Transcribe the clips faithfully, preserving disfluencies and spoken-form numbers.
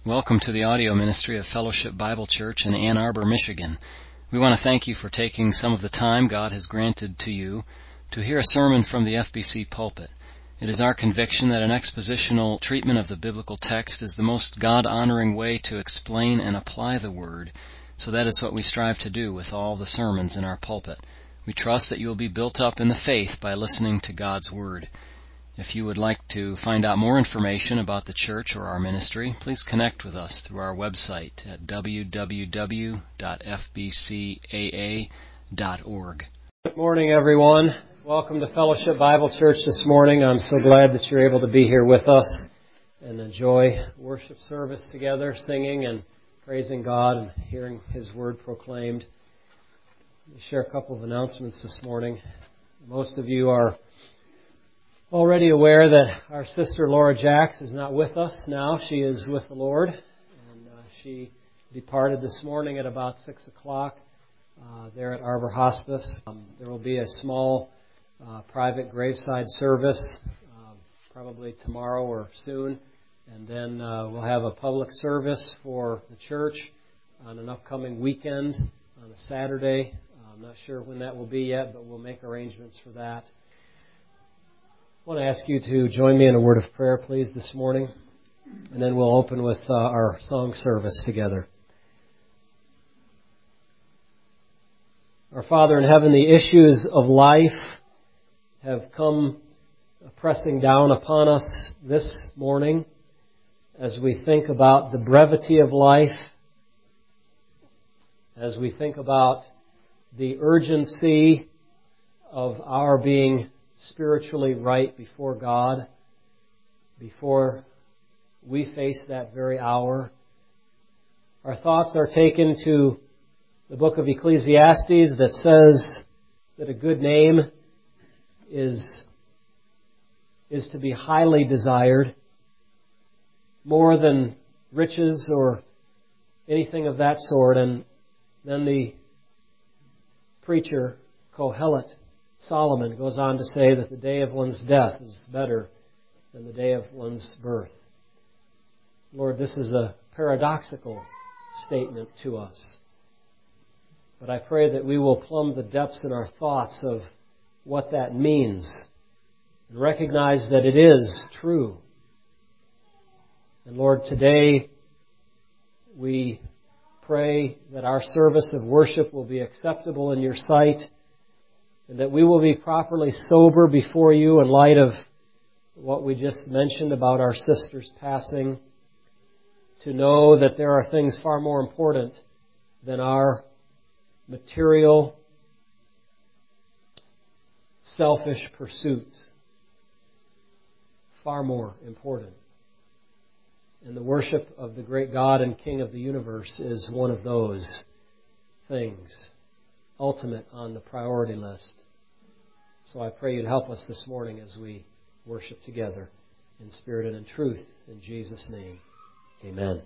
Welcome to the audio ministry of Fellowship Bible Church in Ann Arbor, Michigan. We want to thank you for taking some of the time God has granted to you to hear a sermon from the F B C pulpit. It is our conviction that an expositional treatment of the biblical text is the most God-honoring way to explain and apply the Word, so that is what we strive to do with all the sermons in our pulpit. We trust that you will be built up in the faith by listening to God's Word. If you would like to find out more information about the church or our ministry, please connect with us through our website at w w w dot f b c a a dot org. Good morning, everyone. Welcome to Fellowship Bible Church this morning. I'm so glad that you're able to be here with us and enjoy worship service together, singing and praising God and hearing His Word proclaimed. Let me share a couple of announcements this morning. Most of you are already aware that our sister Laura Jacks is not with us now. She is with the Lord, and uh, she departed this morning at about six o'clock uh, there at Arbor Hospice. Um, there will be a small uh, private graveside service uh, probably tomorrow or soon, and then uh, we'll have a public service for the church on an upcoming weekend on a Saturday. Uh, I'm not sure when that will be yet, but we'll make arrangements for that. I want to ask you to join me in a word of prayer, please, this morning, and then we'll open with uh, our song service together. Our Father in heaven, the issues of life have come pressing down upon us this morning as we think about the brevity of life, as we think about the urgency of our being spiritually right before God, before we face that very hour. Our thoughts are taken to the book of Ecclesiastes that says that a good name is, is to be highly desired, more than riches or anything of that sort. And then the preacher, Kohelet, Solomon, goes on to say that the day of one's death is better than the day of one's birth. Lord, this is a paradoxical statement to us. But I pray that we will plumb the depths in our thoughts of what that means and recognize that it is true. And Lord, today we pray that our service of worship will be acceptable in your sight, and that we will be properly sober before you in light of what we just mentioned about our sister's passing, to know that there are things far more important than our material, selfish pursuits. Far more important. And the worship of the great God and King of the universe is one of those things, ultimate on the priority list. So I pray you'd help us this morning as we worship together in spirit and in truth. In Jesus' name, amen.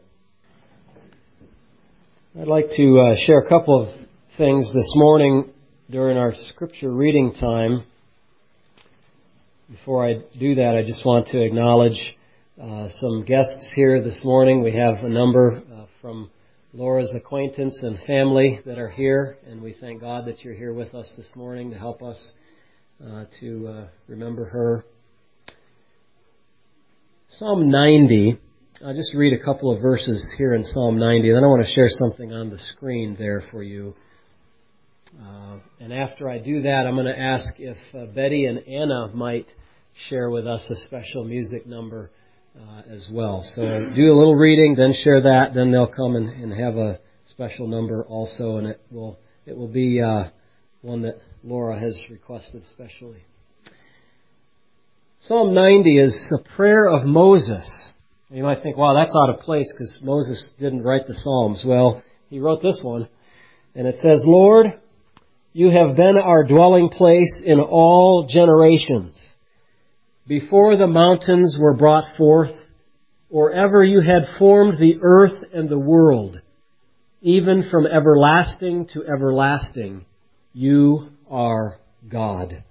I'd like to uh, share a couple of things this morning during our scripture reading time. Before I do that, I just want to acknowledge uh, some guests here this morning. We have a number uh, from Laura's acquaintance and family that are here, and we thank God that you're here with us this morning to help us uh, to uh, remember her. Psalm ninety, I'll just read a couple of verses here in Psalm ninety, then I want to share something on the screen there for you. Uh, and after I do that, I'm going to ask if uh, Betty and Anna might share with us a special music number Uh, as well. So do a little reading, then share that, then they'll come and, and have a special number also, and it will it will be uh, one that Laura has requested specially. Psalm ninety is a prayer of Moses. You might think, wow, that's out of place because Moses didn't write the Psalms. Well, he wrote this one, and it says, Lord, you have been our dwelling place in all generations. Before the mountains were brought forth, or ever you had formed the earth and the world, even from everlasting to everlasting, you are God.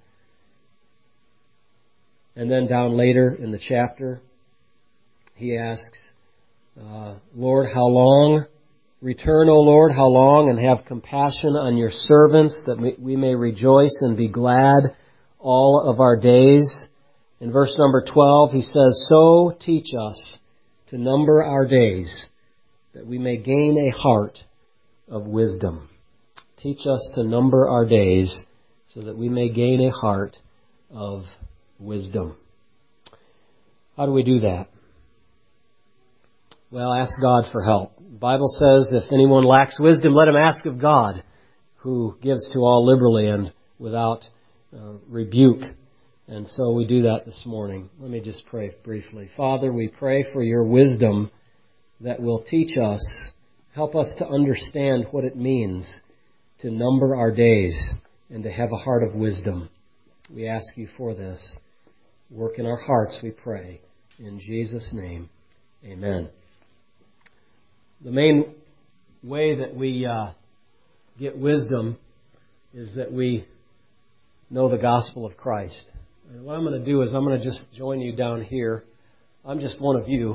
And then down later in the chapter, he asks, Uh, Lord, how long? Return, O Lord, how long? And have compassion on your servants, that we may rejoice and be glad all of our days. In verse number twelve, he says, so teach us to number our days, that we may gain a heart of wisdom. Teach us to number our days, so that we may gain a heart of wisdom. How do we do that? Well, ask God for help. The Bible says, if anyone lacks wisdom, let him ask of God, who gives to all liberally and without uh, rebuke. And so we do that this morning. Let me just pray briefly. Father, we pray for your wisdom that will teach us, help us to understand what it means to number our days and to have a heart of wisdom. We ask you for this. Work in our hearts, we pray. In Jesus' name, amen. The main way that we uh, get wisdom is that we know the gospel of Christ. And what I'm going to do is I'm going to just join you down here. I'm just one of you.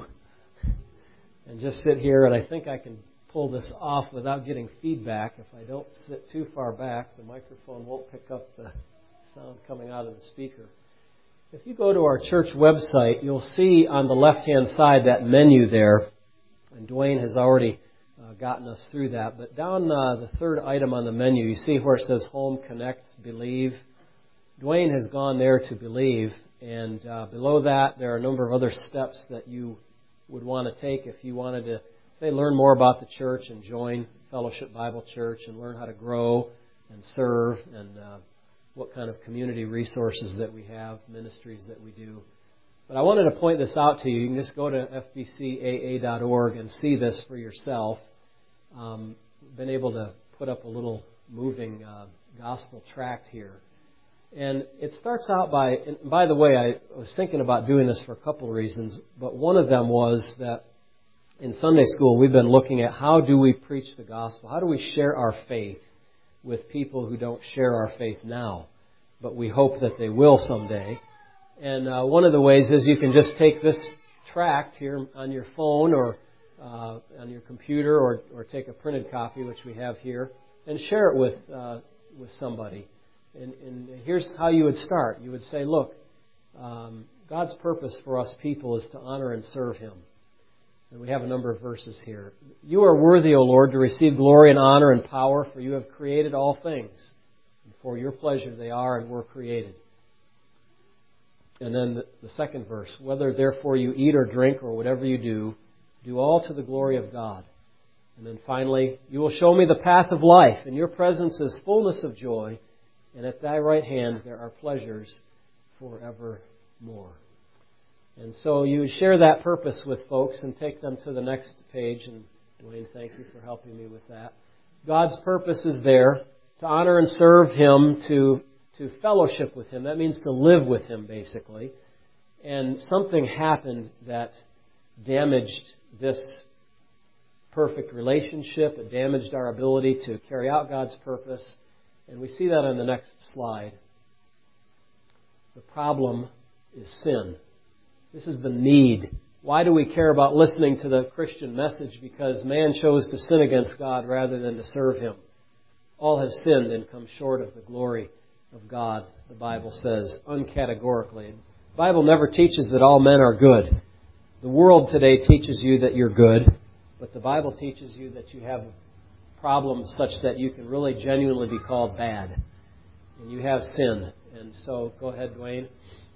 And just sit here, and I think I can pull this off without getting feedback. If I don't sit too far back, the microphone won't pick up the sound coming out of the speaker. If you go to our church website, you'll see on the left-hand side that menu there. And Dwayne has already uh, gotten us through that. But down uh, the third item on the menu, you see where it says Home, Connect, Believe. Dwayne has gone there to believe, and uh, below that there are a number of other steps that you would want to take if you wanted to, say, learn more about the church and join Fellowship Bible Church and learn how to grow and serve and uh, what kind of community resources that we have, ministries that we do. But I wanted to point this out to you. You can just go to f b c a a dot org and see this for yourself. Um, I've been able to put up a little moving uh, gospel tract here. And it starts out by, and by the way, I was thinking about doing this for a couple of reasons, but one of them was that in Sunday school we've been looking at how do we preach the gospel? How do we share our faith with people who don't share our faith now, but we hope that they will someday? And uh, one of the ways is you can just take this tract here on your phone or uh, on your computer or, or take a printed copy, which we have here, and share it with uh, with somebody. And, and here's how you would start. You would say, look, um, God's purpose for us people is to honor and serve Him. And we have a number of verses here. You are worthy, O Lord, to receive glory and honor and power, for you have created all things. And for your pleasure they are and were created. And then the, the second verse, whether therefore you eat or drink or whatever you do, do all to the glory of God. And then finally, you will show me the path of life. In your presence is fullness of joy, and at thy right hand there are pleasures forevermore. And so you would share that purpose with folks and take them to the next page. And Dwayne, thank you for helping me with that. God's purpose is there to honor and serve Him, to, to fellowship with Him. That means to live with Him, basically. And something happened that damaged this perfect relationship. It damaged our ability to carry out God's purpose. And we see that on the next slide. The problem is sin. This is the need. Why do we care about listening to the Christian message? Because man chose to sin against God rather than to serve Him. All have sinned and come short of the glory of God, the Bible says, uncategorically. The Bible never teaches that all men are good. The world today teaches you that you're good, but the Bible teaches you that you have problems such that you can really genuinely be called bad. And you have sin. And so, go ahead, Dwayne.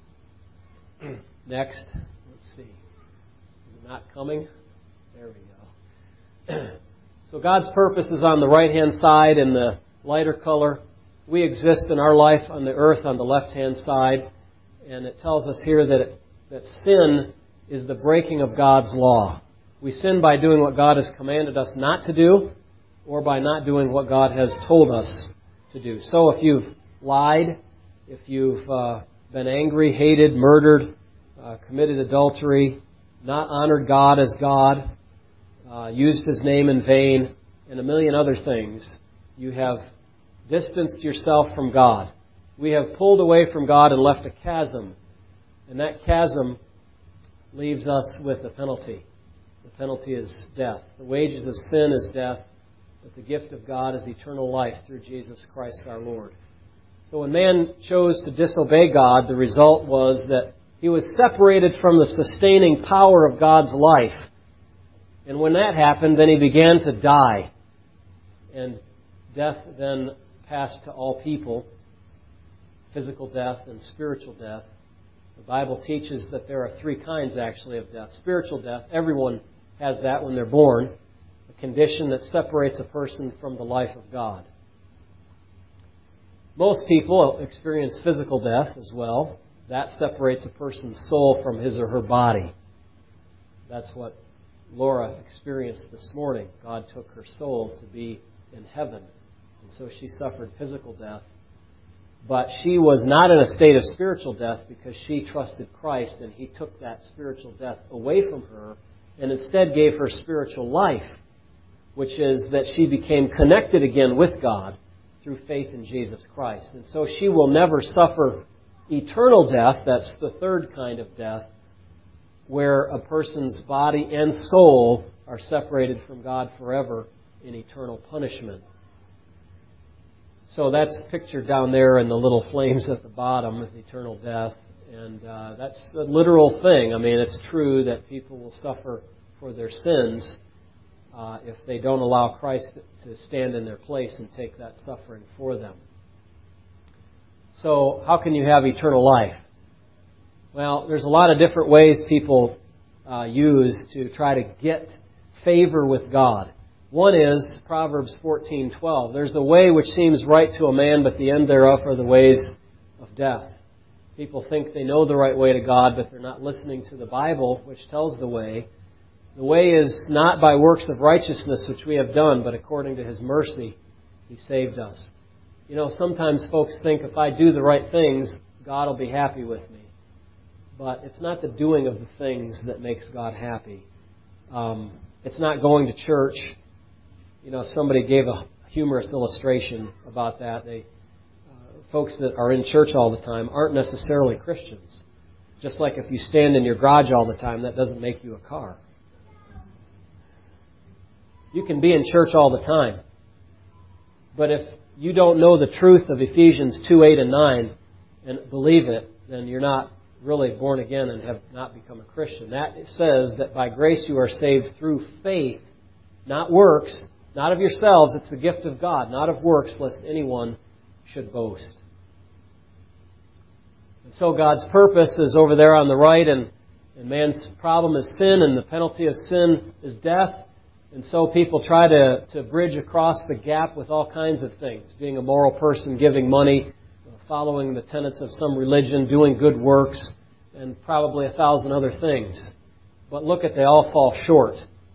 Next. Let's see. Is it not coming? There we go. So God's purpose is on the right-hand side in the lighter color. We exist in our life on the earth on the left-hand side. And it tells us here that, it, that sin is the breaking of God's law. We sin by doing what God has commanded us not to do, or by not doing what God has told us to do. So if you've lied, if you've uh, been angry, hated, murdered, uh, committed adultery, not honored God as God, uh, used His name in vain, and a million other things, you have distanced yourself from God. We have pulled away from God and left a chasm. And that chasm leaves us with a penalty. The penalty is death. The wages of sin is death, but the gift of God is eternal life through Jesus Christ our Lord. So when man chose to disobey God, the result was that he was separated from the sustaining power of God's life. And when that happened, then he began to die. And death then passed to all people, physical death and spiritual death. The Bible teaches that there are three kinds, actually, of death. Spiritual death, everyone has that when they're born, a condition that separates a person from the life of God. Most people experience physical death as well. That separates a person's soul from his or her body. That's what Laura experienced this morning. God took her soul to be in heaven. And so she suffered physical death. But she was not in a state of spiritual death because she trusted Christ, and He took that spiritual death away from her and instead gave her spiritual life, which is that she became connected again with God through faith in Jesus Christ. And so she will never suffer eternal death. That's the third kind of death, where a person's body and soul are separated from God forever in eternal punishment. So that's pictured down there in the little flames at the bottom of eternal death. And uh, that's a literal thing. I mean, it's true that people will suffer for their sins uh, if they don't allow Christ to stand in their place and take that suffering for them. So how can you have eternal life? Well, there's a lot of different ways people uh, use to try to get favor with God. One is Proverbs fourteen twelve. There's a way which seems right to a man, but the end thereof are the ways of death. People think they know the right way to God, but they're not listening to the Bible, which tells the way. The way is not by works of righteousness, which we have done, but according to His mercy, He saved us. You know, sometimes folks think if I do the right things, God will be happy with me. But it's not the doing of the things that makes God happy. Um, it's not going to church. You know, somebody gave a humorous illustration about that. They, uh, folks that are in church all the time aren't necessarily Christians. Just like if you stand in your garage all the time, that doesn't make you a car. You can be in church all the time. But if you don't know the truth of Ephesians two, eight, and nine and believe it, then you're not really born again and have not become a Christian. That says that by grace you are saved through faith, not works, not of yourselves. It's the gift of God, not of works, lest anyone should boast. And so God's purpose is over there on the right, and, and man's problem is sin, and the penalty of sin is death. And so people try to, to bridge across the gap with all kinds of things. Being a moral person, giving money, following the tenets of some religion, doing good works, and probably a thousand other things. But look at, they all fall short.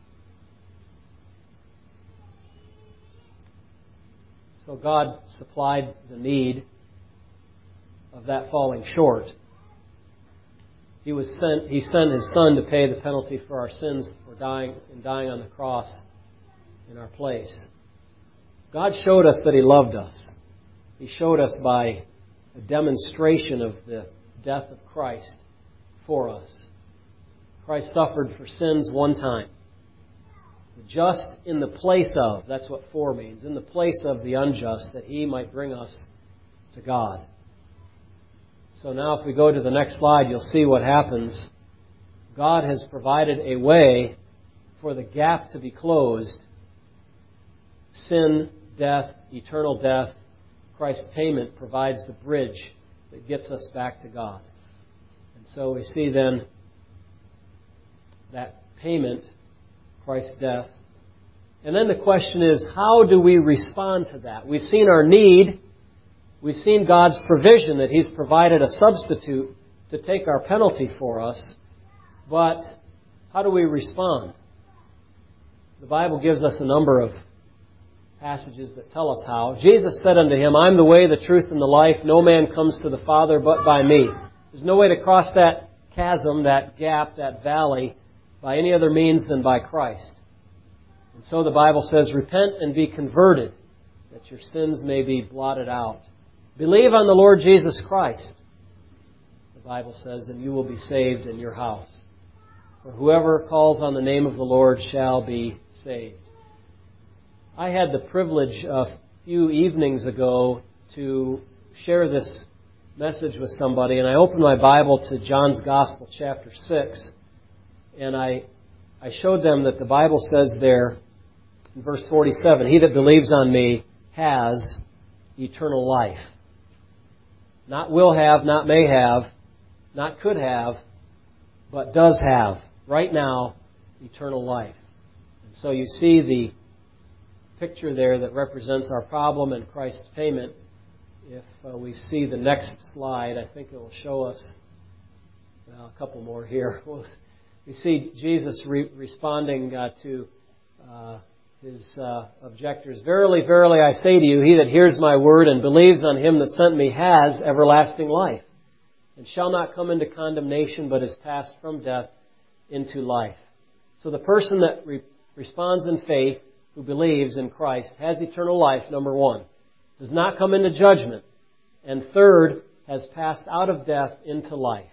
So God supplied the need of that falling short. He was sent. He sent His Son to pay the penalty for our sins for dying and dying on the cross in our place. God showed us that He loved us. He showed us by a demonstration of the death of Christ for us. Christ suffered for sins one time. Just in the place of, that's what for means, in the place of the unjust, that He might bring us to God. So now if we go to the next slide, you'll see what happens. God has provided a way for the gap to be closed. Sin, death, eternal death. Christ's payment provides the bridge that gets us back to God. And so we see then that payment, Christ's death. And then the question is, how do we respond to that? We've seen our need. We've seen God's provision, that He's provided a substitute to take our penalty for us. But how do we respond? The Bible gives us a number of passages that tell us how. Jesus said unto him, I'm the way, the truth, and the life. No man comes to the Father but by me. There's no way to cross that chasm, that gap, that valley, by any other means than by Christ. And so the Bible says, repent and be converted, that your sins may be blotted out. Believe on the Lord Jesus Christ, the Bible says, and you will be saved in your house. For whoever calls on the name of the Lord shall be saved. I had the privilege a few evenings ago to share this message with somebody, and I opened my Bible to John's Gospel, chapter six, and I I showed them that the Bible says there in verse forty-seven, "He that believes on me has eternal life." Not will have, not may have, not could have, but does have, right now, eternal life. And so you see the picture there that represents our problem and Christ's payment. If uh, we see the next slide, I think it will show us well, a couple more here. We'll, we see Jesus re- responding uh, to uh, his uh, objectors. "Verily, verily, I say to you, he that hears my word and believes on him that sent me has everlasting life, and shall not come into condemnation, but is passed from death into life." So the person that re- responds in faith, who believes in Christ, has eternal life, number one. Does not come into judgment. And third, has passed out of death into life.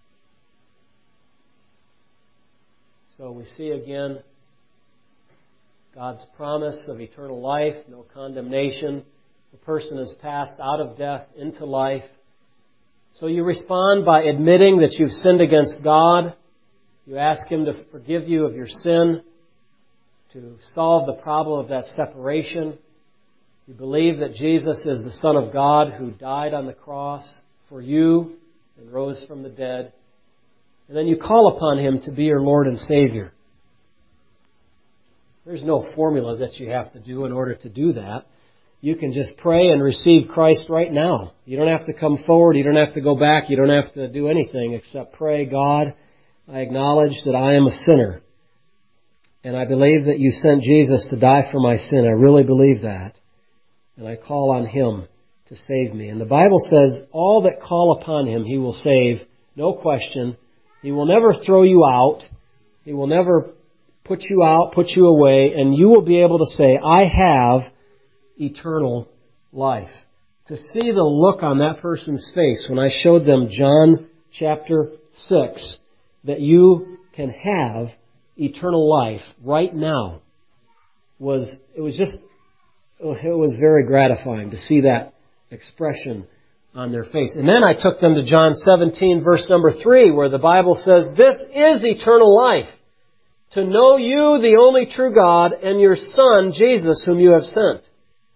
So we see again God's promise of eternal life, no condemnation. The person has passed out of death into life. So you respond by admitting that you've sinned against God. You ask Him to forgive you of your sin, to solve the problem of that separation. You believe that Jesus is the Son of God who died on the cross for you and rose from the dead. And then you call upon Him to be your Lord and Savior. There's no formula that you have to do in order to do that. You can just pray and receive Christ right now. You don't have to come forward. You don't have to go back. You don't have to do anything except pray, "God, I acknowledge that I am a sinner. And I believe that you sent Jesus to die for my sin. I really believe that. And I call on Him to save me." And the Bible says, all that call upon Him, He will save. No question. He will never throw you out. He will never put you out, put you away. And you will be able to say, "I have eternal life." To see the look on that person's face when I showed them John chapter six, that you can have eternal life right now, was, it was just, it was very gratifying to see that expression on their face. And then I took them to John seventeen, verse number three, where the Bible says, "This is eternal life, to know you, the only true God, and your Son, Jesus, whom you have sent."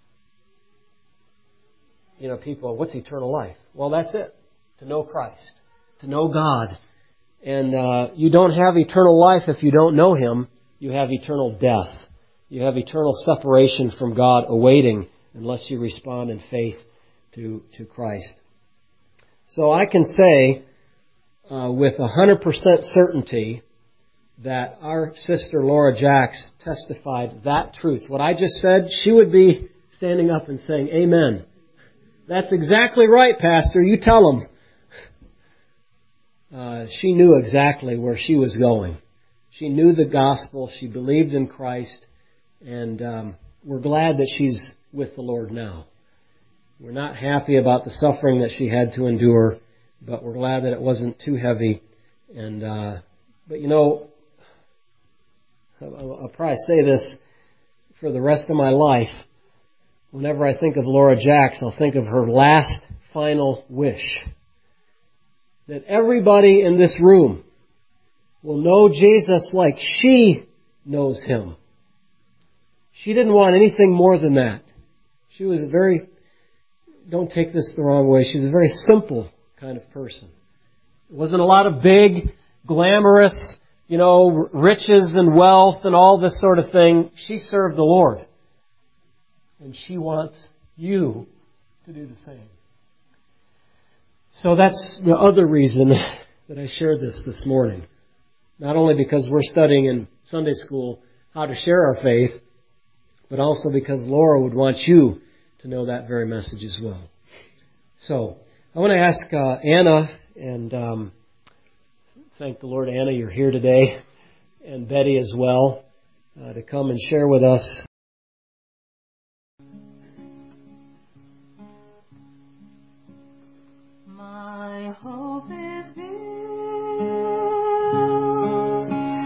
You know, people, what's eternal life? Well, that's it. To know Christ. To know God. And uh, you don't have eternal life if you don't know Him. You have eternal death. You have eternal separation from God awaiting unless you respond in faith to, to Christ. So I can say uh, with one hundred percent certainty that our sister Laura Jacks testified that truth. What I just said, she would be standing up and saying, "Amen. That's exactly right, Pastor. You tell them." Uh, she knew exactly where she was going. She knew the gospel. She believed in Christ. And um, we're glad that she's with the Lord now. We're not happy about the suffering that she had to endure, but we're glad that it wasn't too heavy. And uh, but you know, I'll, I'll probably say this for the rest of my life. Whenever I think of Laura Jacks, I'll think of her last final wish. That everybody in this room will know Jesus like she knows Him. She didn't want anything more than that. She was a very, don't take this the wrong way, she's a very simple kind of person. It wasn't a lot of big, glamorous, you know, riches and wealth and all this sort of thing. She served the Lord. And she wants you to do the same. So that's the other reason that I shared this this morning. Not only because we're studying in Sunday school how to share our faith, but also because Laura would want you to know that very message as well. So I want to ask uh, Anna, and um, thank the Lord, Anna, you're here today, and Betty as well, uh, to come and share with us. My hope is built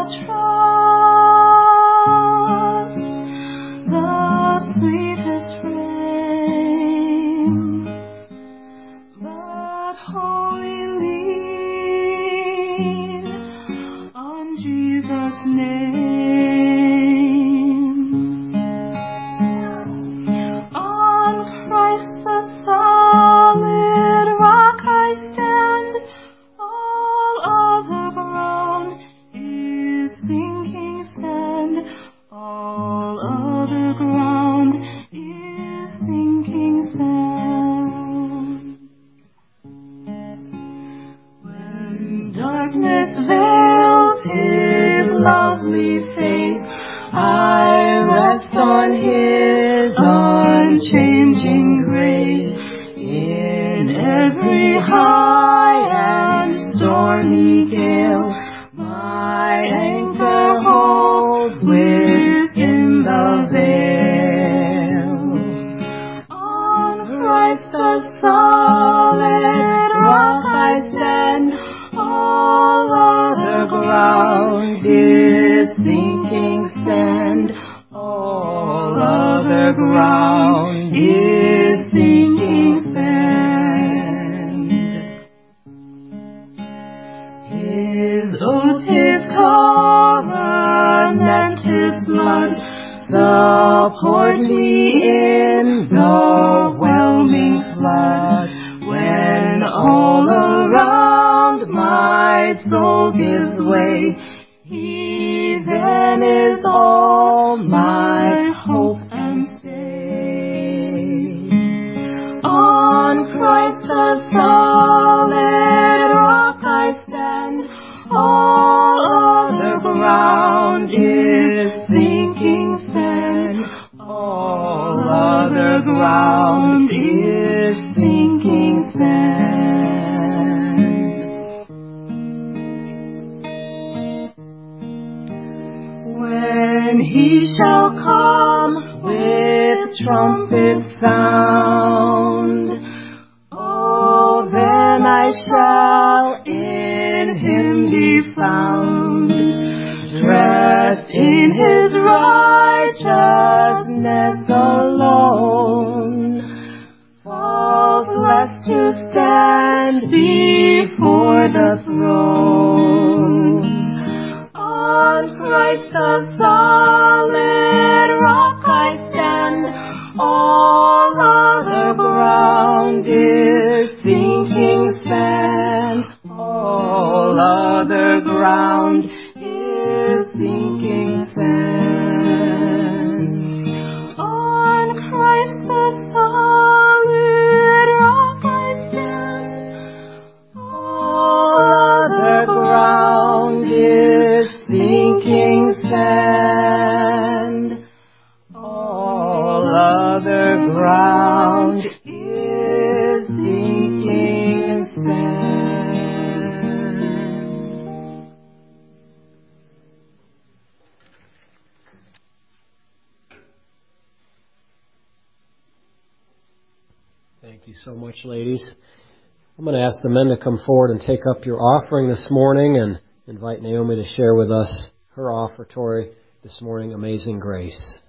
Thank you so much, ladies. I'm going to ask the men to come forward and take up your offering this morning and invite Naomi to share with us her offertory this morning, Amazing Grace.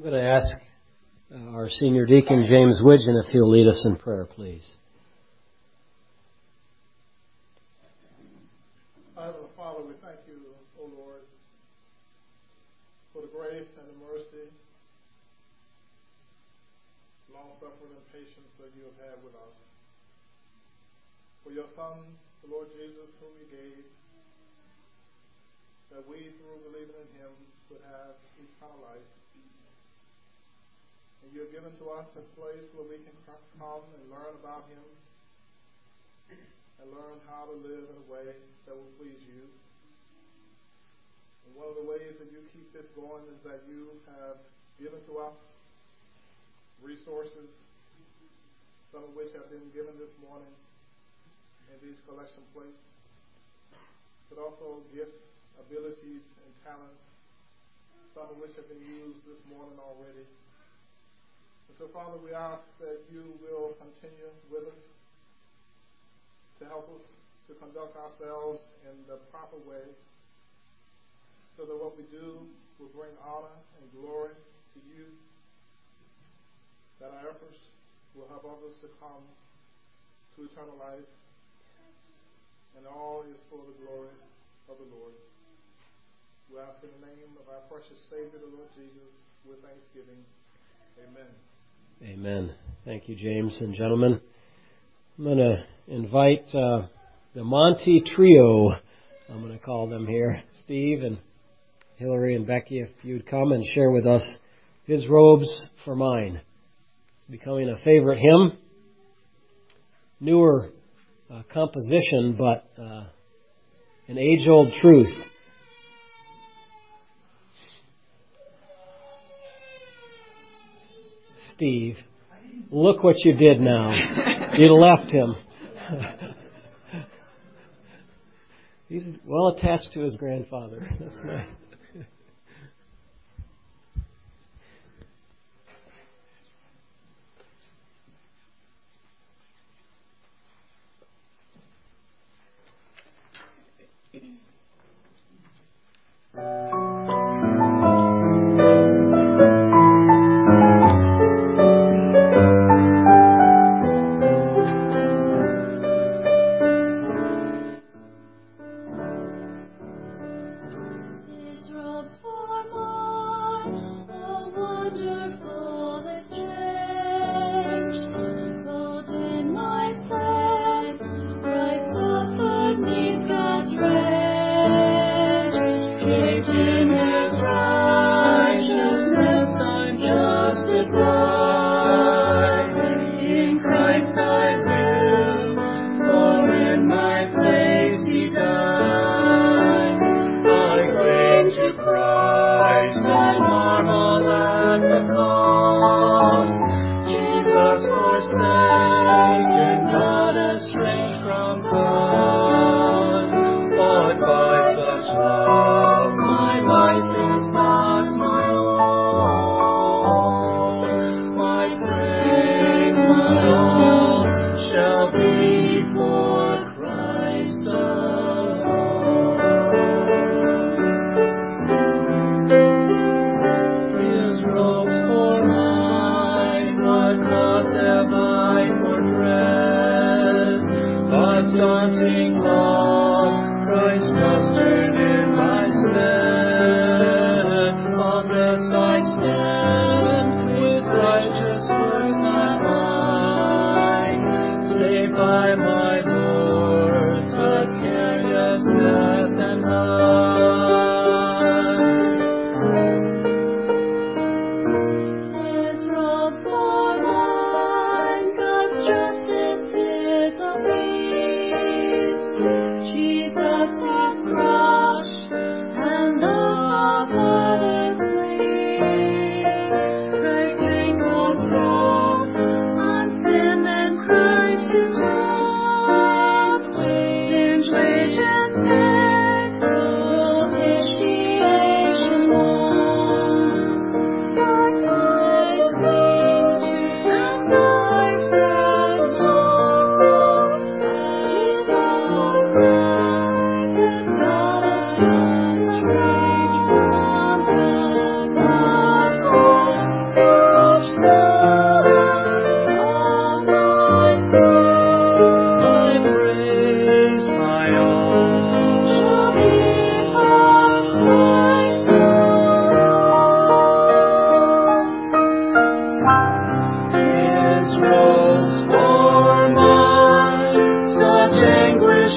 I'm going to ask uh, our senior deacon, James Widgeon, if he'll lead us in prayer, please. Heavenly Father, we thank you, O Lord, for the grace and the mercy, long-suffering and patience that you have had with us. For your Son, the Lord Jesus, whom you gave, that we, through believing in him, would have eternal life. And you have given to us a place where we can come and learn about him and learn how to live in a way that will please you. And one of the ways that you keep this going is that you have given to us resources, some of which have been given this morning in these collection plates, but also gifts, abilities, and talents, some of which have been used this morning already. And so, Father, we ask that you will continue with us to help us to conduct ourselves in the proper way so that what we do will bring honor and glory to you, that our efforts will help others to come to eternal life, and all is for the glory of the Lord. We ask in the name of our precious Savior, the Lord Jesus, with thanksgiving. Amen. Amen. Thank you, James and gentlemen. I'm going to invite uh, the Monty Trio, I'm going to call them here, Steve and Hillary and Becky, if you'd come and share with us His Robes for Mine. It's becoming a favorite hymn, newer uh, composition, but uh, an age-old truth. Steve, look what you did now. You left him. He's well attached to his grandfather. That's nice. Jesus is crushed.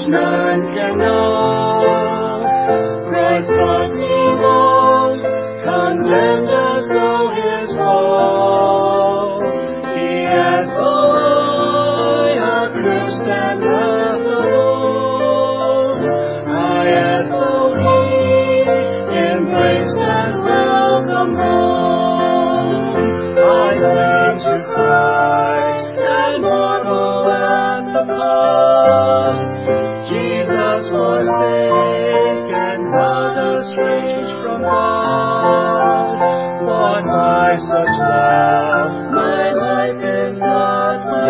none can know. Christ must be lost, condemned as though his fall. He as though I are cursed and left alone. I as though he, embraced and welcome home. I cling to Christ and marvel at the cost. Jesus forsaken, brother strange from God. What priceless love, my life is not my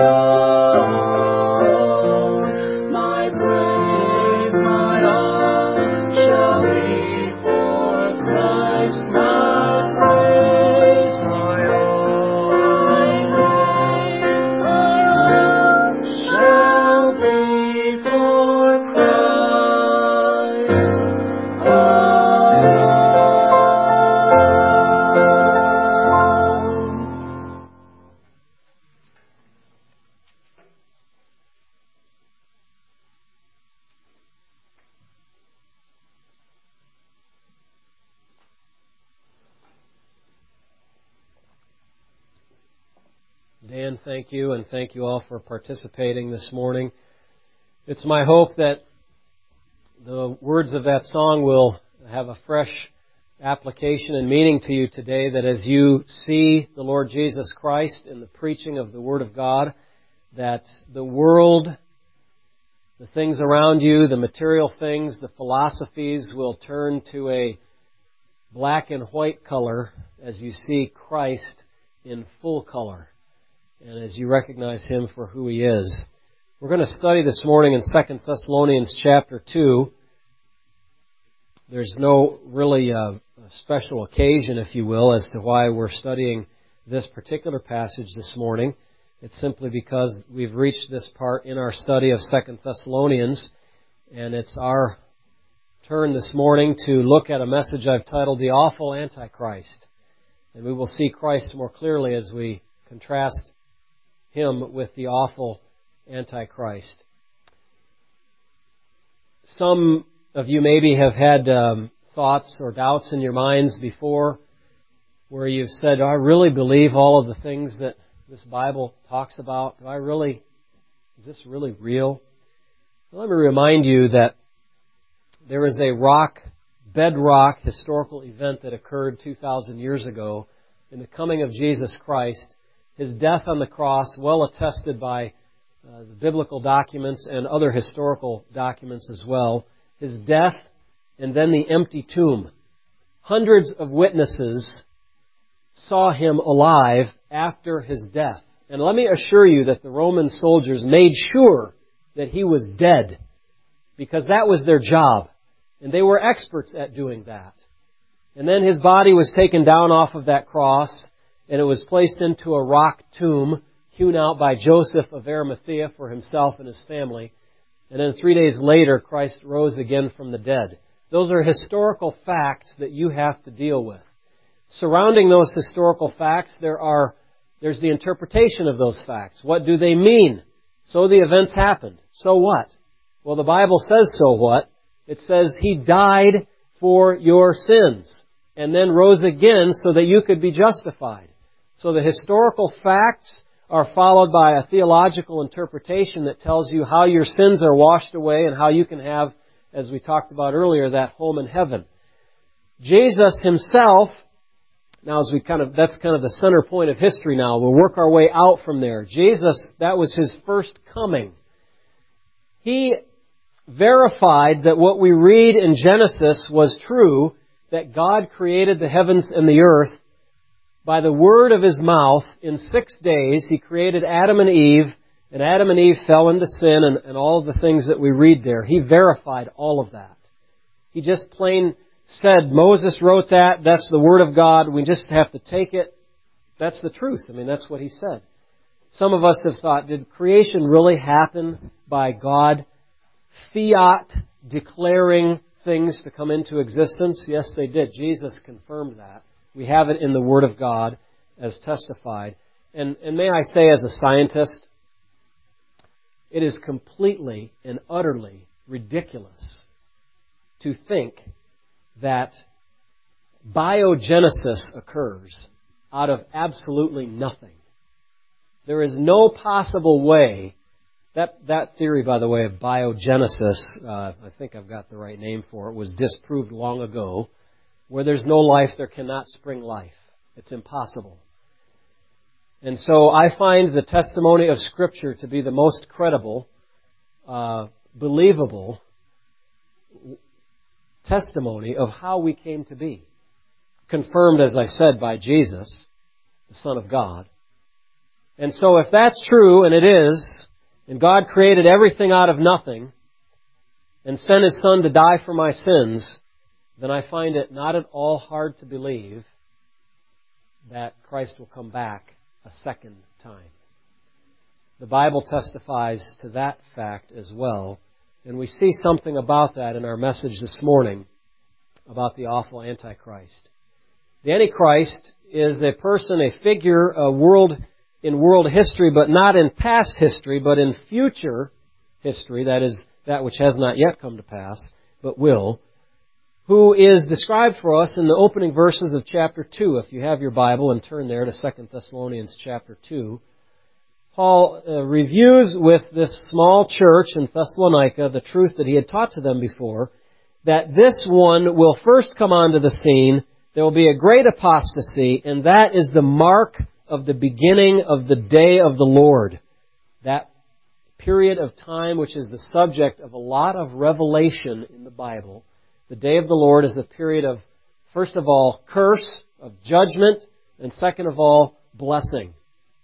own. My praise, my all, shall be for Christ, my praise, my all. My praise, my all, shall be for Christ, alone. Dan, thank you, and thank you all for participating this morning. It's my hope that the words of that song will have a fresh application and meaning to you today, that as you see the Lord Jesus Christ in the preaching of the Word of God, that the world, the things around you, the material things, the philosophies will turn to a black and white color as you see Christ in full color and as you recognize Him for who He is. We're going to study this morning in Second Thessalonians chapter two. There's no really uh, special occasion, if you will, as to why we're studying this particular passage this morning. It's simply because we've reached this part in our study of Second Thessalonians, and it's our turn this morning to look at a message I've titled The Awful Antichrist. And we will see Christ more clearly as we contrast Him with the awful Antichrist. Some of you maybe have had um, thoughts or doubts in your minds before where you've said, do I really believe all of the things that this Bible talks about? Do I really, is this really real? Well, let me remind you that there is a rock, bedrock historical event that occurred two thousand years ago in the coming of Jesus Christ. His death on the cross, well attested by uh, the biblical documents and other historical documents as well. His death and then the empty tomb. Hundreds of witnesses saw Him alive after His death. And let me assure you that the Roman soldiers made sure that He was dead, because that was their job. And they were experts at doing that. And then His body was taken down off of that cross, and it was placed into a rock tomb hewn out by Joseph of Arimathea for himself and his family. And then three days later, Christ rose again from the dead. Those are historical facts that you have to deal with. Surrounding those historical facts, there are there's the interpretation of those facts. What do they mean? So the events happened. So what? Well, the Bible says so what? It says He died for your sins and then rose again so that you could be justified. So the historical facts are followed by a theological interpretation that tells you how your sins are washed away and how you can have, as we talked about earlier, that home in heaven. Jesus Himself, now as we kind of, that's kind of the center point of history now. We'll work our way out from there. Jesus, that was His first coming. He verified that what we read in Genesis was true, that God created the heavens and the earth by the word of His mouth. In six days, He created Adam and Eve, and Adam and Eve fell into sin and, and all of the things that we read there. He verified all of that. He just plain said, Moses wrote that, that's the Word of God, we just have to take it. That's the truth. I mean, that's what He said. Some of us have thought, did creation really happen by God fiat declaring things to come into existence? Yes, they did. Jesus confirmed that. We have it in the Word of God as testified. And, and may I say, as a scientist, it is completely and utterly ridiculous to think that biogenesis occurs out of absolutely nothing. There is no possible way. That that theory, by the way, of biogenesis, uh, I think I've got the right name for it, was disproved long ago. Where there's no life, there cannot spring life. It's impossible. And so I find the testimony of Scripture to be the most credible, uh, believable testimony of how we came to be. Confirmed, as I said, by Jesus, the Son of God. And so if that's true, and it is, and God created everything out of nothing, and sent His Son to die for my sins, then I find it not at all hard to believe that Christ will come back a second time. The Bible testifies to that fact as well, and we see something about that in our message this morning about the awful Antichrist. The Antichrist is a person, a figure, a world in world history, but not in past history, but in future history, that is, that which has not yet come to pass, but will, who is described for us in the opening verses of chapter two. If you have your Bible and turn there to Second Thessalonians chapter two, Paul uh, reviews with this small church in Thessalonica the truth that he had taught to them before, that this one will first come onto the scene. There will be a great apostasy, and that is the mark of the beginning of the day of the Lord. That period of time which is the subject of a lot of revelation in the Bible. The day of the Lord is a period of, first of all, curse, of judgment, and second of all, blessing.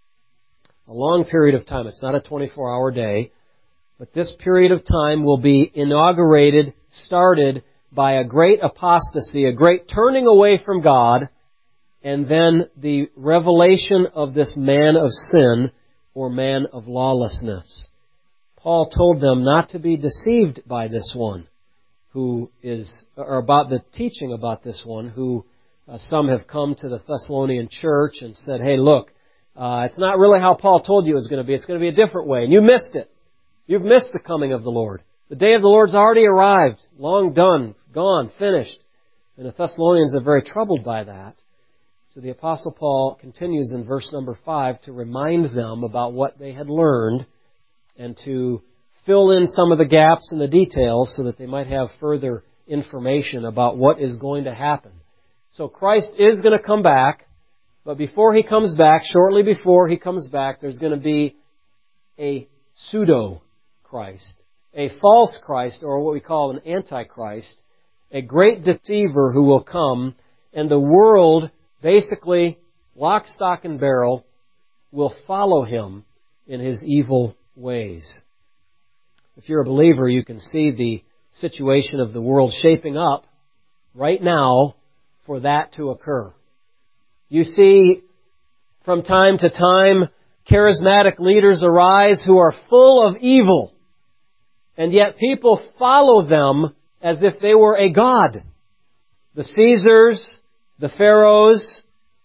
A long period of time. It's not a twenty-four hour day. But this period of time will be inaugurated, started by a great apostasy, a great turning away from God, and then the revelation of this man of sin or man of lawlessness. Paul told them not to be deceived by this one who is, or about the teaching about this one who uh, some have come to the Thessalonian church and said, hey, look, uh, it's not really how Paul told you it was going to be. It's going to be a different way. And you missed it. You've missed the coming of the Lord. The day of the Lord's already arrived, long done, gone, finished. And the Thessalonians are very troubled by that. So the Apostle Paul continues in verse number five to remind them about what they had learned and to fill in some of the gaps in the details so that they might have further information about what is going to happen. So Christ is going to come back, but before He comes back, shortly before He comes back, there's going to be a pseudo-Christ, a false Christ, or what we call an antichrist, a great deceiver who will come, and the world, basically, lock, stock, and barrel, will follow him in his evil ways. If you're a believer, you can see the situation of the world shaping up right now for that to occur. You see, from time to time, charismatic leaders arise who are full of evil, and yet people follow them as if they were a god. The Caesars, the Pharaohs,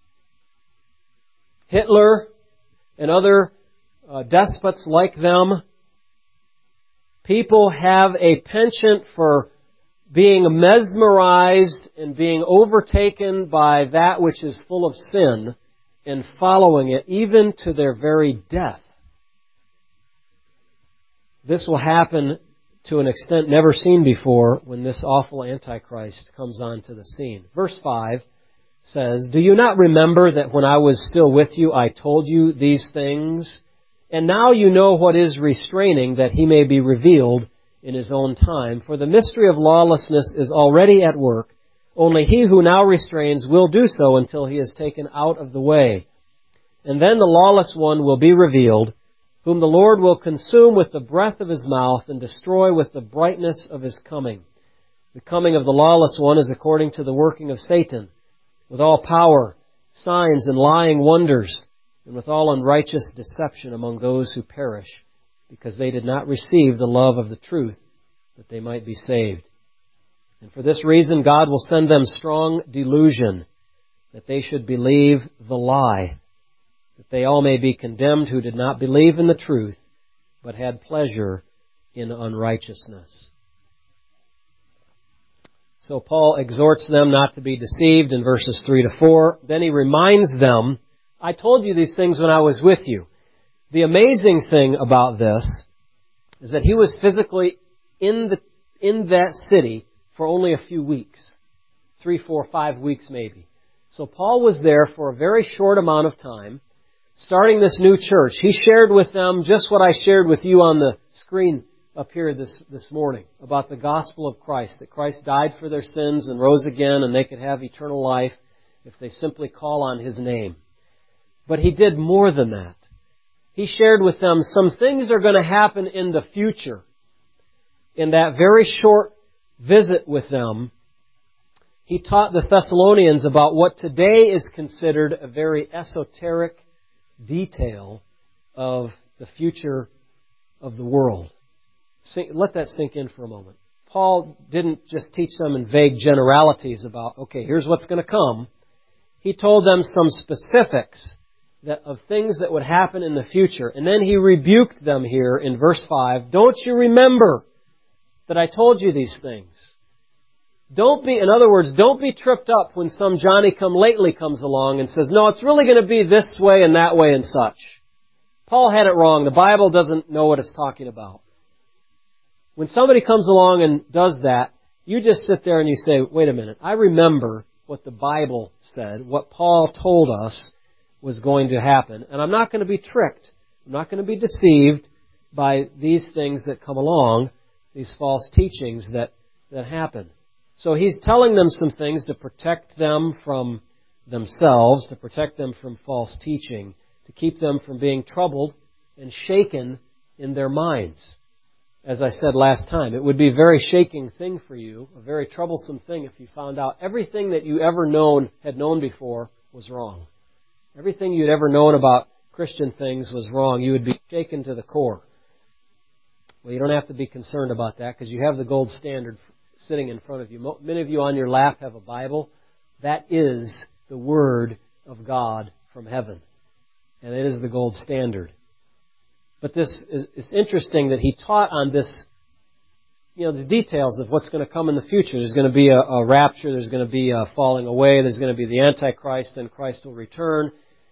Hitler, and other uh, despots like them. People have a penchant for being mesmerized and being overtaken by that which is full of sin and following it even to their very death. This will happen to an extent never seen before when this awful Antichrist comes onto the scene. Verse five says, "Do you not remember that when I was still with you, I told you these things? And now you know what is restraining, that He may be revealed in His own time. For the mystery of lawlessness is already at work. Only he who now restrains will do so until he is taken out of the way. And then the lawless one will be revealed, whom the Lord will consume with the breath of His mouth and destroy with the brightness of His coming. The coming of the lawless one is according to the working of Satan, with all power, signs, and lying wonders, and with all unrighteous deception among those who perish, because they did not receive the love of the truth, that they might be saved. And for this reason God will send them strong delusion, that they should believe the lie, that they all may be condemned who did not believe in the truth, but had pleasure in unrighteousness." So Paul exhorts them not to be deceived in verses three to four. Then he reminds them, I told you these things when I was with you. The amazing thing about this is that he was physically in the in that city for only a few weeks. Three, four, five weeks maybe. So Paul was there for a very short amount of time, starting this new church. He shared with them just what I shared with you on the screen up here this, this morning about the gospel of Christ, that Christ died for their sins and rose again and they could have eternal life if they simply call on His name. But he did more than that. He shared with them some things are going to happen in the future. In that very short visit with them, he taught the Thessalonians about what today is considered a very esoteric detail of the future of the world. Let that sink in for a moment. Paul didn't just teach them in vague generalities about, okay, here's what's going to come. He told them some specifics that of things that would happen in the future. And then he rebuked them here in verse five. Don't you remember that I told you these things? Don't be, in other words, don't be tripped up when some Johnny-come-lately comes along and says, no, it's really going to be this way and that way and such. Paul had it wrong. The Bible doesn't know what it's talking about. When somebody comes along and does that, you just sit there and you say, wait a minute, I remember what the Bible said, what Paul told us was going to happen, and I'm not going to be tricked. I'm not going to be deceived by these things that come along, these false teachings that, that happen. So he's telling them some things to protect them from themselves, to protect them from false teaching, to keep them from being troubled and shaken in their minds. As I said last time, it would be a very shaking thing for you, a very troublesome thing if you found out everything that you ever known, had known before was wrong. Everything you'd ever known about Christian things was wrong. You would be shaken to the core. Well, you don't have to be concerned about that because you have the gold standard sitting in front of you. Many of you on your lap have a Bible. That is the Word of God from heaven. And it is the gold standard. But this is it's interesting that he taught on this, you know, the details of what's going to come in the future. There's going to be a, a rapture. There's going to be a falling away. There's going to be the Antichrist, and Christ will return.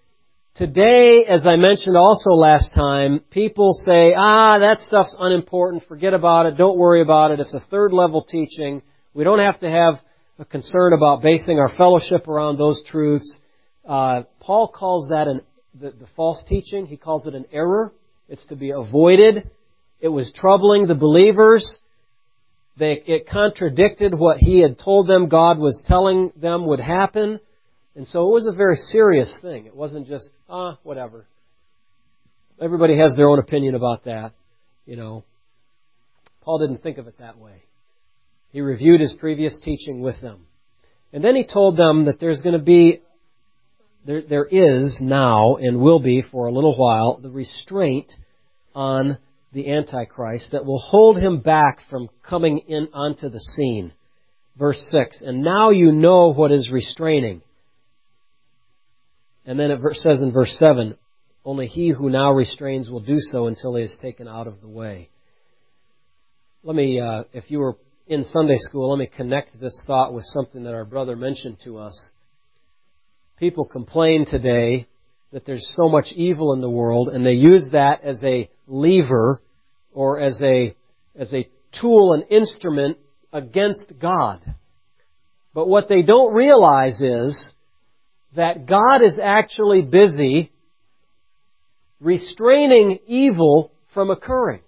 Today, as I mentioned also last time, people say, ah, that stuff's unimportant. Forget about it. Don't worry about it. It's a third level teaching. We don't have to have a concern about basing our fellowship around those truths. Uh, Paul calls that an, the, the false teaching. He calls it an error. It's to be avoided. It was troubling the believers. They, it contradicted what he had told them God was telling them would happen. And so it was a very serious thing. It wasn't just, ah, whatever. Everybody has their own opinion about that, you know. Paul didn't think of it that way. He reviewed his previous teaching with them. And then he told them that there's going to be, there, there is now and will be for a little while, the restraint on the Antichrist that will hold him back from coming in onto the scene. Verse six, and now you know what is restraining. And then it says in verse seven, only he who now restrains will do so until he is taken out of the way. Let me, uh, if you were in Sunday school, let me connect this thought with something that our brother mentioned to us. People complain today that there's so much evil in the world, and they use that as a lever or as a, as a tool, an instrument against God. But what they don't realize is that God is actually busy restraining evil from occurring.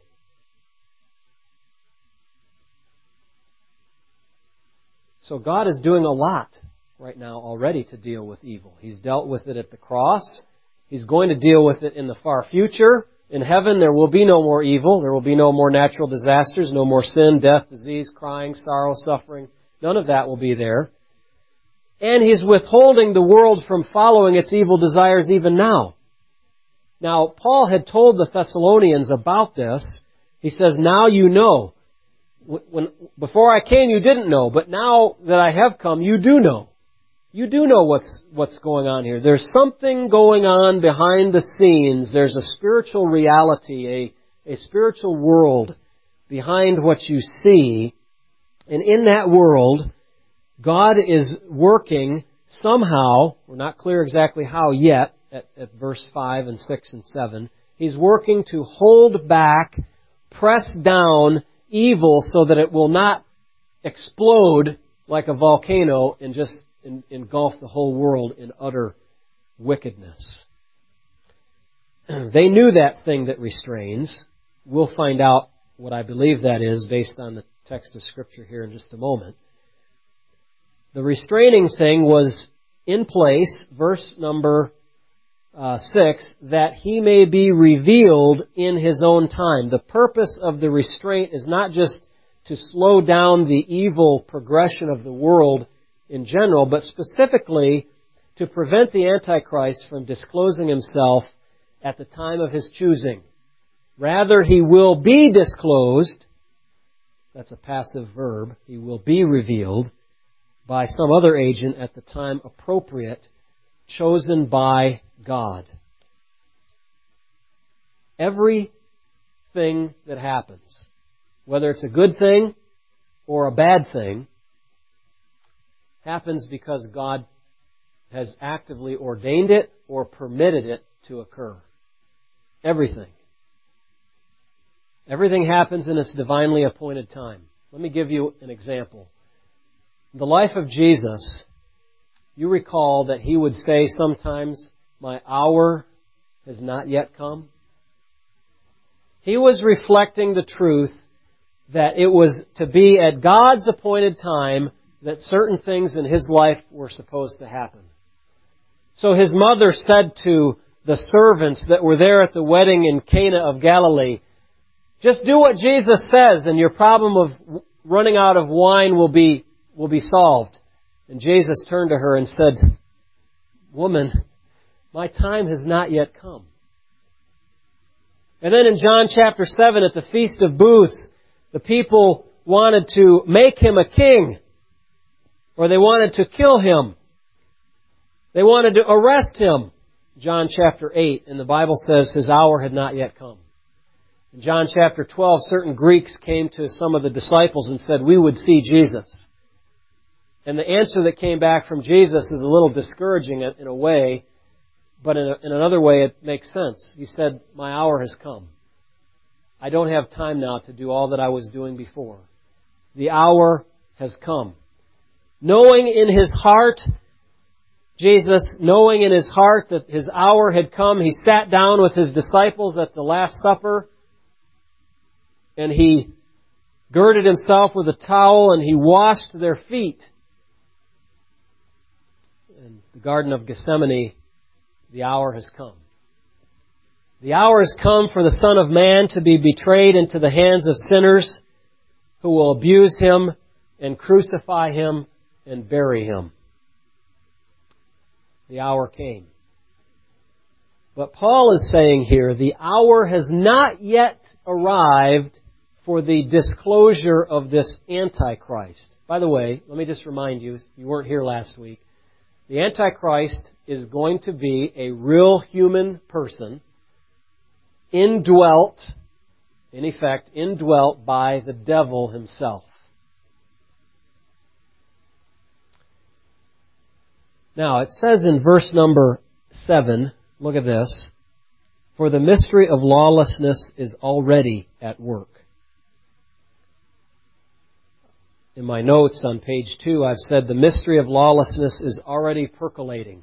So God is doing a lot right now already to deal with evil. He's dealt with it at the cross. He's going to deal with it in the far future. In heaven there will be no more evil. There will be no more natural disasters, no more sin, death, disease, crying, sorrow, suffering. None of that will be there. And He's withholding the world from following its evil desires even now. Now, Paul had told the Thessalonians about this. He says, now you know. When, before I came, you didn't know, but now that I have come, you do know. You do know what's what's going on here. There's something going on behind the scenes. There's a spiritual reality, a, a spiritual world behind what you see. And in that world, God is working somehow, we're not clear exactly how yet, at, at verse five and six and seven, He's working to hold back, press down evil so that it will not explode like a volcano and just engulf the whole world in utter wickedness. They knew that thing that restrains. We'll find out what I believe that is based on the text of Scripture here in just a moment. The restraining thing was in place, verse number uh, six, that He may be revealed in His own time. The purpose of the restraint is not just to slow down the evil progression of the world in general, but specifically to prevent the Antichrist from disclosing himself at the time of his choosing. Rather, he will be disclosed, that's a passive verb, he will be revealed by some other agent at the time appropriate, chosen by God. Everything that happens, whether it's a good thing or a bad thing, happens because God has actively ordained it or permitted it to occur. Everything. Everything happens in its divinely appointed time. Let me give you an example. In the life of Jesus, you recall that He would say sometimes, "My hour has not yet come." He was reflecting the truth that it was to be at God's appointed time that certain things in His life were supposed to happen. So His mother said to the servants that were there at the wedding in Cana of Galilee, "Just do what Jesus says and your problem of running out of wine will be, will be solved." And Jesus turned to her and said, "Woman, my time has not yet come." And then in John chapter seven at the Feast of Booths, the people wanted to make Him a king, or they wanted to kill Him. They wanted to arrest Him. John chapter eight, and the Bible says His hour had not yet come. In John chapter twelve, certain Greeks came to some of the disciples and said, "We would see Jesus." And the answer that came back from Jesus is a little discouraging in a way, but in, a, in another way it makes sense. He said, "My hour has come. I don't have time now to do all that I was doing before. The hour has come." Knowing in His heart, Jesus, knowing in His heart that His hour had come, He sat down with His disciples at the Last Supper, and He girded Himself with a towel and He washed their feet. In the Garden of Gethsemane, the hour has come. The hour has come for the Son of Man to be betrayed into the hands of sinners who will abuse Him and crucify Him and bury Him. The hour came. But Paul is saying here, the hour has not yet arrived for the disclosure of this Antichrist. By the way, let me just remind you, you weren't here last week, the Antichrist is going to be a real human person, indwelt, in effect, indwelt by the devil himself. Now, it says in verse number seven, look at this, "For the mystery of lawlessness is already at work." In my notes on page two, I've said the mystery of lawlessness is already percolating.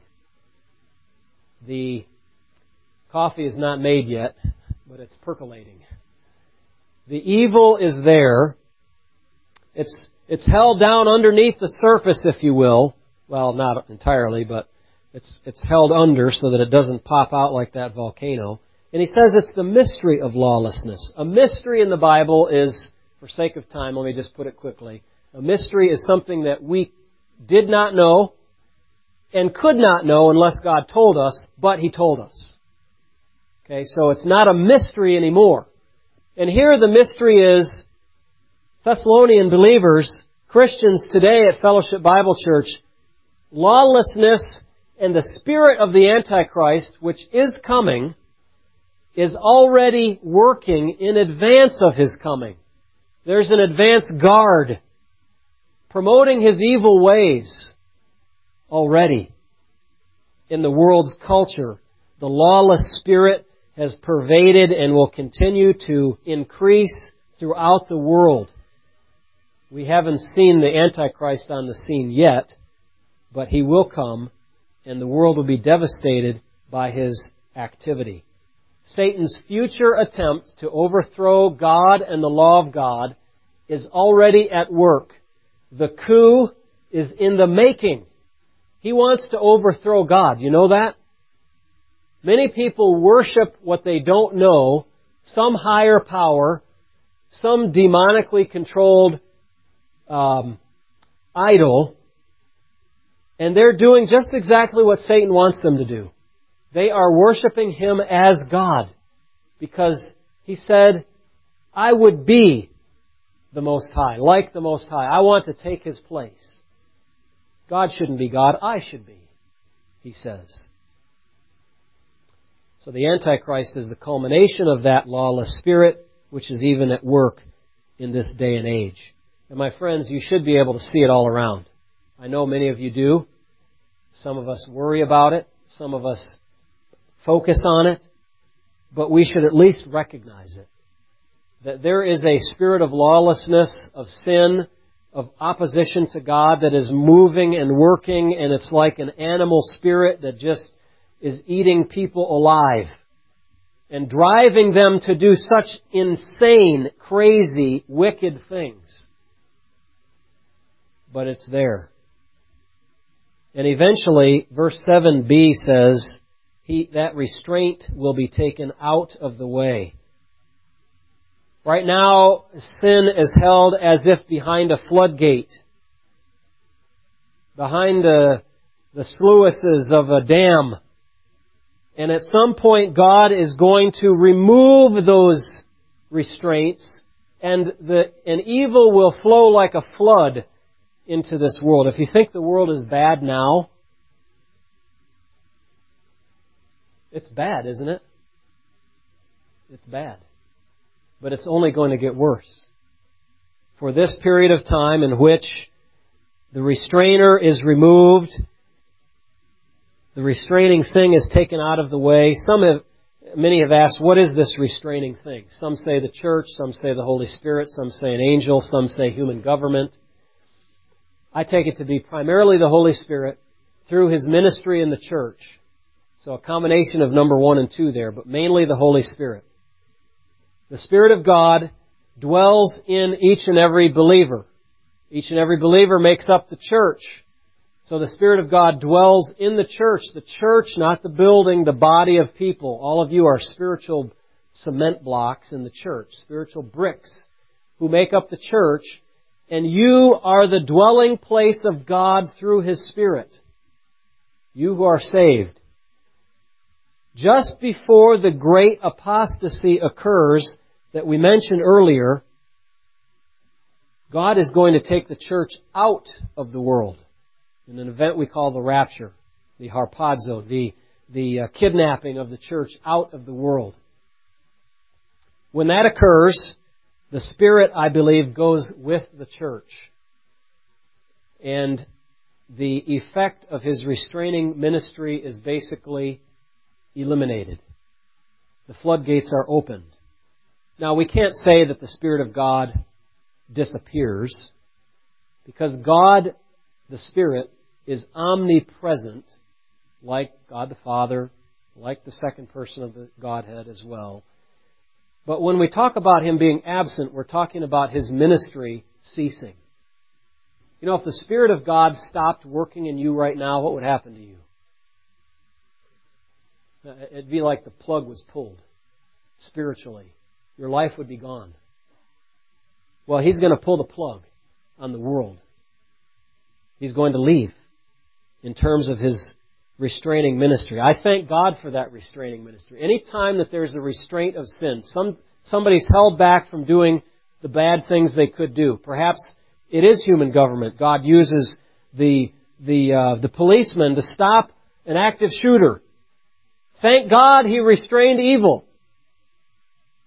The coffee is not made yet, but it's percolating. The evil is there. It's, it's held down underneath the surface, if you will. Well, not entirely, but it's, it's held under so that it doesn't pop out like that volcano. And he says it's the mystery of lawlessness. A mystery in the Bible is, for sake of time, let me just put it quickly. A mystery is something that we did not know and could not know unless God told us, but He told us. Okay, so it's not a mystery anymore. And here the mystery is Thessalonian believers, Christians today at Fellowship Bible Church, lawlessness and the spirit of the Antichrist, which is coming, is already working in advance of His coming. There's an advance guard promoting his evil ways already in the world's culture. The lawless spirit has pervaded and will continue to increase throughout the world. We haven't seen the Antichrist on the scene yet, but he will come, and the world will be devastated by his activity. Satan's future attempt to overthrow God and the law of God is already at work. The coup is in the making. He wants to overthrow God. You know that? Many people worship what they don't know, some higher power, some demonically controlled um, idol, and they're doing just exactly what Satan wants them to do. They are worshiping him as God because he said, I would be the Most High, like the Most High. I want to take his place. God shouldn't be God, I should be, he says. So the Antichrist is the culmination of that lawless spirit, which is even at work in this day and age. And my friends, you should be able to see it all around. I know many of you do. Some of us worry about it. Some of us focus on it. But we should at least recognize it. That there is a spirit of lawlessness, of sin, of opposition to God that is moving and working, and it's like an animal spirit that just is eating people alive and driving them to do such insane, crazy, wicked things. But it's there. And eventually, verse seven b says, he, that restraint will be taken out of the way. Right now, sin is held as if behind a floodgate, behind the, the sluices of a dam. And at some point, God is going to remove those restraints, and the, an evil will flow like a flood into this world. If you think the world is bad now, it's bad, isn't it? It's bad. But it's only going to get worse. For this period of time in which the restrainer is removed, the restraining thing is taken out of the way. Some have, many have asked, what is this restraining thing? Some say the church, some say the Holy Spirit, some say an angel, some say human government. I take it to be primarily the Holy Spirit through His ministry in the church. So a combination of number one and two there, but mainly the Holy Spirit. The Spirit of God dwells in each and every believer. Each and every believer makes up the church. So the Spirit of God dwells in the church. The church, not the building, the body of people. All of you are spiritual cement blocks in the church, spiritual bricks who make up the church. And you are the dwelling place of God through His Spirit. You who are saved. Just before the great apostasy occurs that we mentioned earlier, God is going to take the church out of the world in an event we call the rapture, the harpazo, the, the uh, kidnapping of the church out of the world. When that occurs, the Spirit, I believe, goes with the church. And the effect of His restraining ministry is basically eliminated. The floodgates are opened. Now, we can't say that the Spirit of God disappears, because God, the Spirit, is omnipresent, like God the Father, like the second person of the Godhead as well. But when we talk about Him being absent, we're talking about His ministry ceasing. You know, if the Spirit of God stopped working in you right now, what would happen to you? It'd be like the plug was pulled spiritually. Your life would be gone. Well, He's going to pull the plug on the world. He's going to leave in terms of His restraining ministry. I thank God for that restraining ministry. Any time that there's a restraint of sin, some somebody's held back from doing the bad things they could do. Perhaps it is human government. God uses the the uh, the policeman to stop an active shooter. Thank God He restrained evil.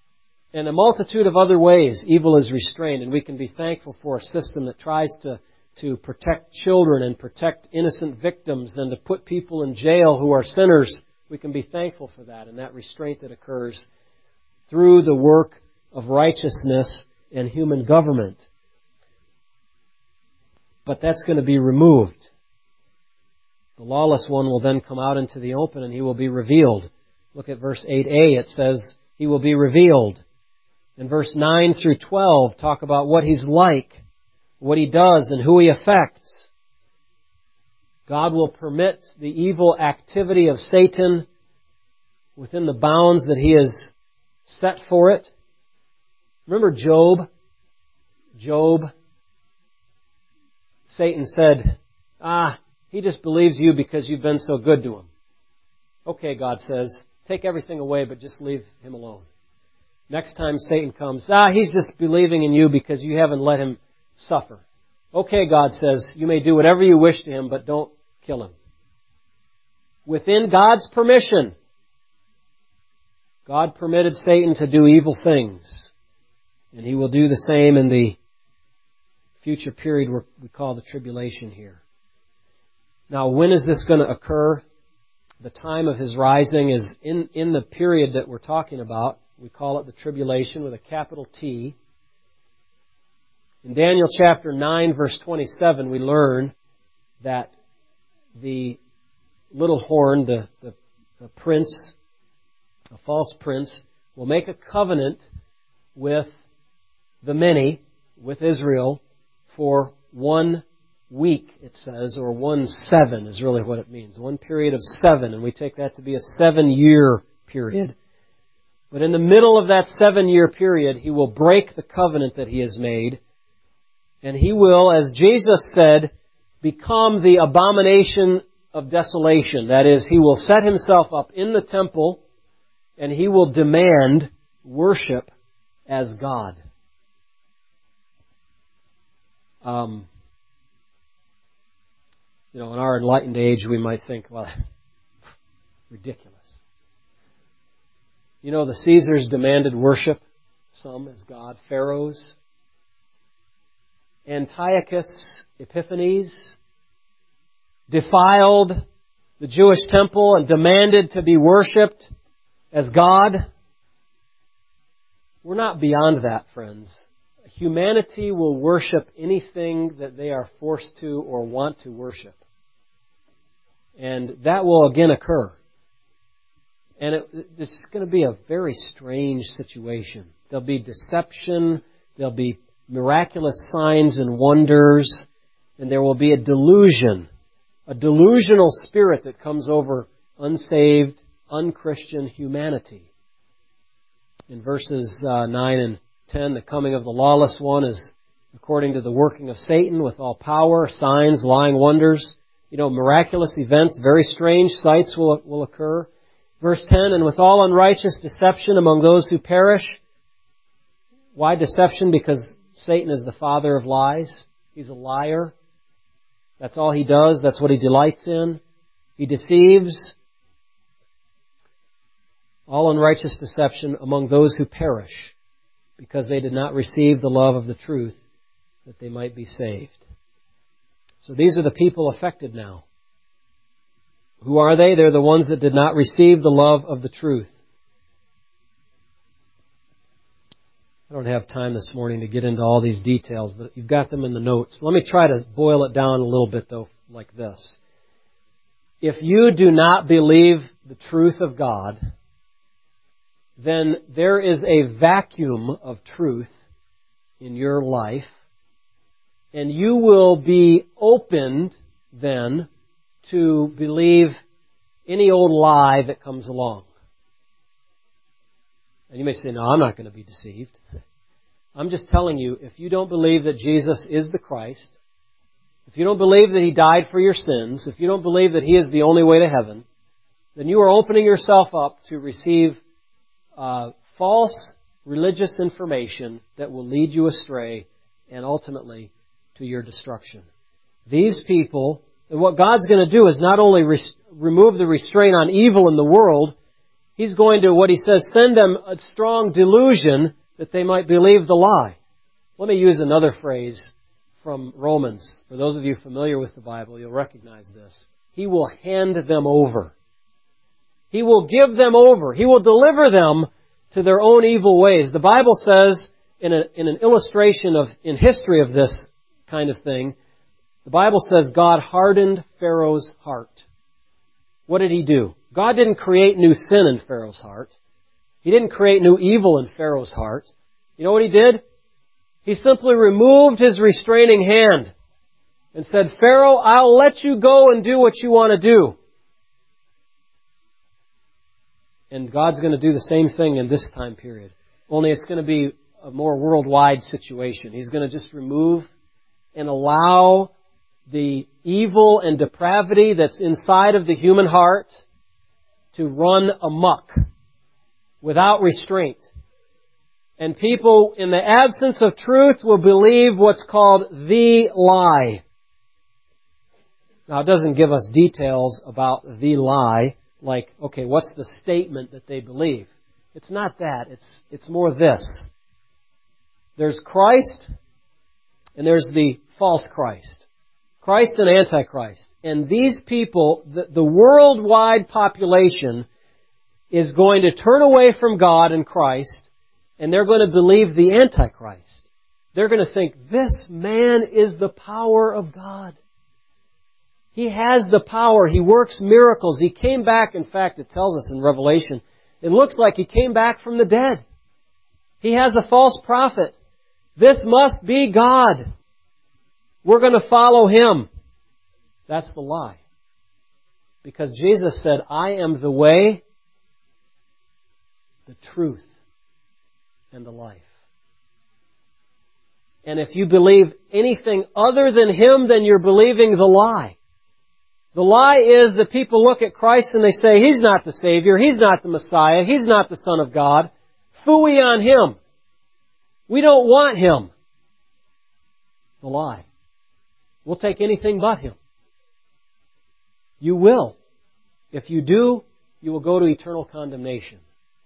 In a multitude of other ways, evil is restrained, and we can be thankful for a system that tries to to protect children and protect innocent victims and to put people in jail who are sinners. We can be thankful for that and that restraint that occurs through the work of righteousness and human government. But that's going to be removed. The lawless one will then come out into the open and he will be revealed. Look at verse eight a. It says he will be revealed. And verse nine through twelve talk about what he's like, what he does, and who he affects. God will permit the evil activity of Satan within the bounds that he has set for it. Remember Job? Job. Satan said, ah, he just believes you because you've been so good to him. Okay, God says, take everything away, but just leave him alone. Next time Satan comes, ah, he's just believing in you because you haven't let him suffer. Okay, God says, you may do whatever you wish to him, but don't kill him. Within God's permission, God permitted Satan to do evil things. And he will do the same in the future period we call the tribulation here. Now, when is this going to occur? The time of his rising is in, in the period that we're talking about. We call it the tribulation with a capital T. In Daniel chapter nine, verse twenty-seven, we learn that the little horn, the, the, the prince, a false prince, will make a covenant with the many, with Israel, for one week, it says, or one seven is really what it means. One period of seven, and we take that to be a seven-year period. But in the middle of that seven-year period, he will break the covenant that he has made, and he will, as Jesus said, become the abomination of desolation. That is, he will set himself up in the temple, and he will demand worship as God. Um, you know, in our enlightened age, we might think, well, ridiculous. You know, the Caesars demanded worship, some as God. Pharaohs. Antiochus Epiphanes defiled the Jewish temple and demanded to be worshipped as God. We're not beyond that, friends. Humanity will worship anything that they are forced to or want to worship. And that will again occur. And it, this is going to be a very strange situation. There'll be deception, there'll be miraculous signs and wonders, and there will be a delusion, a delusional spirit that comes over unsaved, unchristian humanity. In verses uh, nine and ten, the coming of the lawless one is according to the working of Satan with all power, signs, lying wonders, you know, miraculous events, very strange sights will, will occur. Verse ten, and with all unrighteous deception among those who perish. Why deception? Because Satan is the father of lies. He's a liar. That's all he does. That's what he delights in. He deceives. All unrighteous deception among those who perish, because they did not receive the love of the truth, that they might be saved. So these are the people affected now. Who are they? They're the ones that did not receive the love of the truth. I don't have time this morning to get into all these details, but you've got them in the notes. Let me try to boil it down a little bit, though, like this. If you do not believe the truth of God, then there is a vacuum of truth in your life, and you will be opened then to believe any old lie that comes along. And you may say, no, I'm not going to be deceived. I'm just telling you, if you don't believe that Jesus is the Christ, if you don't believe that He died for your sins, if you don't believe that He is the only way to heaven, then you are opening yourself up to receive uh, false religious information that will lead you astray and ultimately to your destruction. These people, and what God's going to do is not only re- remove the restraint on evil in the world, He's going to, what He says, send them a strong delusion that they might believe the lie. Let me use another phrase from Romans. For those of you familiar with the Bible, you'll recognize this. He will hand them over. He will give them over. He will deliver them to their own evil ways. The Bible says, in, a, in an illustration of in history of this kind of thing, the Bible says God hardened Pharaoh's heart. What did He do? God didn't create new sin in Pharaoh's heart. He didn't create new evil in Pharaoh's heart. You know what He did? He simply removed His restraining hand and said, Pharaoh, I'll let you go and do what you want to do. And God's going to do the same thing in this time period. Only it's going to be a more worldwide situation. He's going to just remove and allow the evil and depravity that's inside of the human heart to run amok without restraint. And people, in the absence of truth, will believe what's called the lie. Now, it doesn't give us details about the lie, like, okay, what's the statement that they believe? It's not that. It's, it's more this. There's Christ, and there's the false Christ. Christ and Antichrist. And these people, the, the worldwide population, is going to turn away from God and Christ, and they're going to believe the Antichrist. They're going to think, this man is the power of God. He has the power. He works miracles. He came back, in fact, it tells us in Revelation, it looks like He came back from the dead. He has a false prophet. This must be God. We're going to follow Him. That's the lie. Because Jesus said, I am the way, the truth, and the life. And if you believe anything other than Him, then you're believing the lie. The lie is that people look at Christ and they say, He's not the Savior, He's not the Messiah, He's not the Son of God. Phooey on Him. We don't want Him. The lie. We'll take anything but Him. You will. If you do, you will go to eternal condemnation.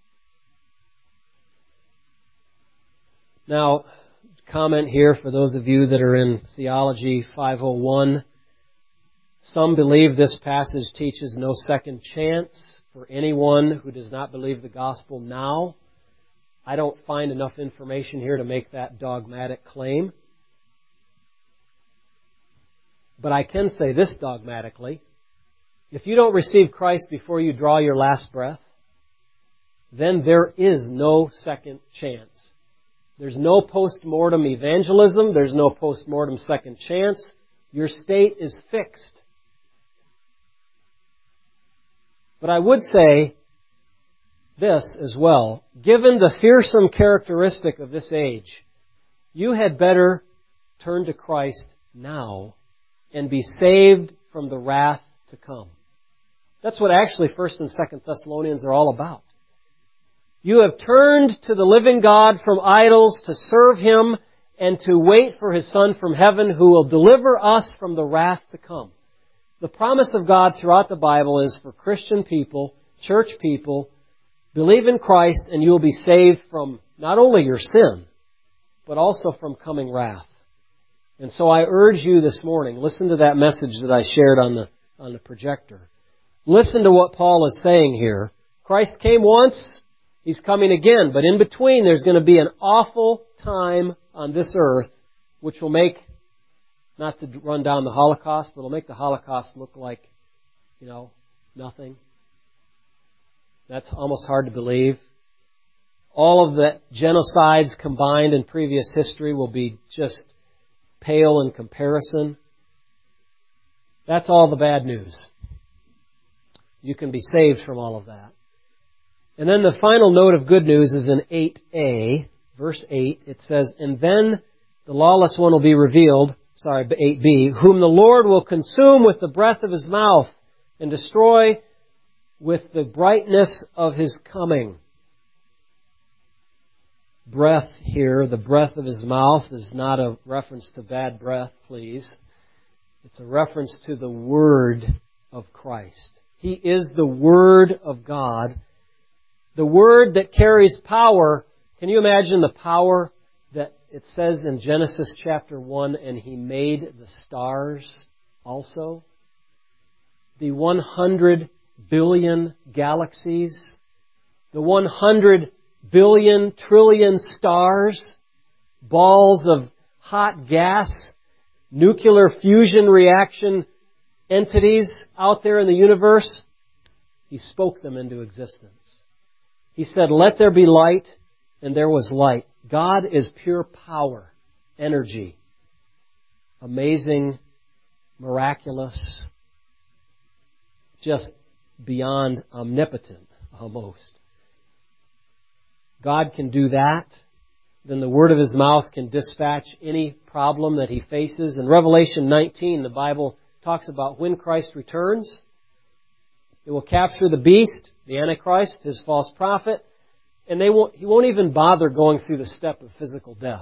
Now, comment here for those of you that are in Theology five oh one. Some believe this passage teaches no second chance for anyone who does not believe the gospel now. I don't find enough information here to make that dogmatic claim. But I can say this dogmatically. If you don't receive Christ before you draw your last breath, then there is no second chance. There's no post-mortem evangelism. There's no post-mortem second chance. Your state is fixed. But I would say this as well. Given the fearsome characteristic of this age, you had better turn to Christ now and be saved from the wrath to come. That's what actually First and Second Thessalonians are all about. You have turned to the living God from idols to serve Him and to wait for His Son from heaven who will deliver us from the wrath to come. The promise of God throughout the Bible is for Christian people, church people, believe in Christ and you will be saved from not only your sin, but also from coming wrath. And so I urge you this morning, listen to that message that I shared on the, on the projector. Listen to what Paul is saying here. Christ came once, He's coming again, but in between there's going to be an awful time on this earth which will make, not to run down the Holocaust, but it'll make the Holocaust look like, you know, nothing. That's almost hard to believe. All of the genocides combined in previous history will be just pale in comparison. That's all the bad news. You can be saved from all of that. And then the final note of good news is in eight a, verse eight. It says, and then the lawless one will be revealed, sorry, eight b, whom the Lord will consume with the breath of His mouth and destroy with the brightness of His coming. Breath here, the breath of His mouth, is not a reference to bad breath, please. It's a reference to the Word of Christ. He is the Word of God. The Word that carries power. Can you imagine the power that it says in Genesis chapter one, and He made the stars also. The one hundred billion galaxies, the one hundred billion trillion stars, balls of hot gas, nuclear fusion reaction entities out there in the universe. He spoke them into existence. He said, "Let there be light," and there was light. God is pure power, energy, amazing, miraculous, just beyond omnipotent almost. God can do that. Then the word of His mouth can dispatch any problem that He faces. In Revelation nineteen, the Bible talks about when Christ returns, it will capture the beast, the Antichrist, his false prophet, and they won't, he won't even bother going through the step of physical death.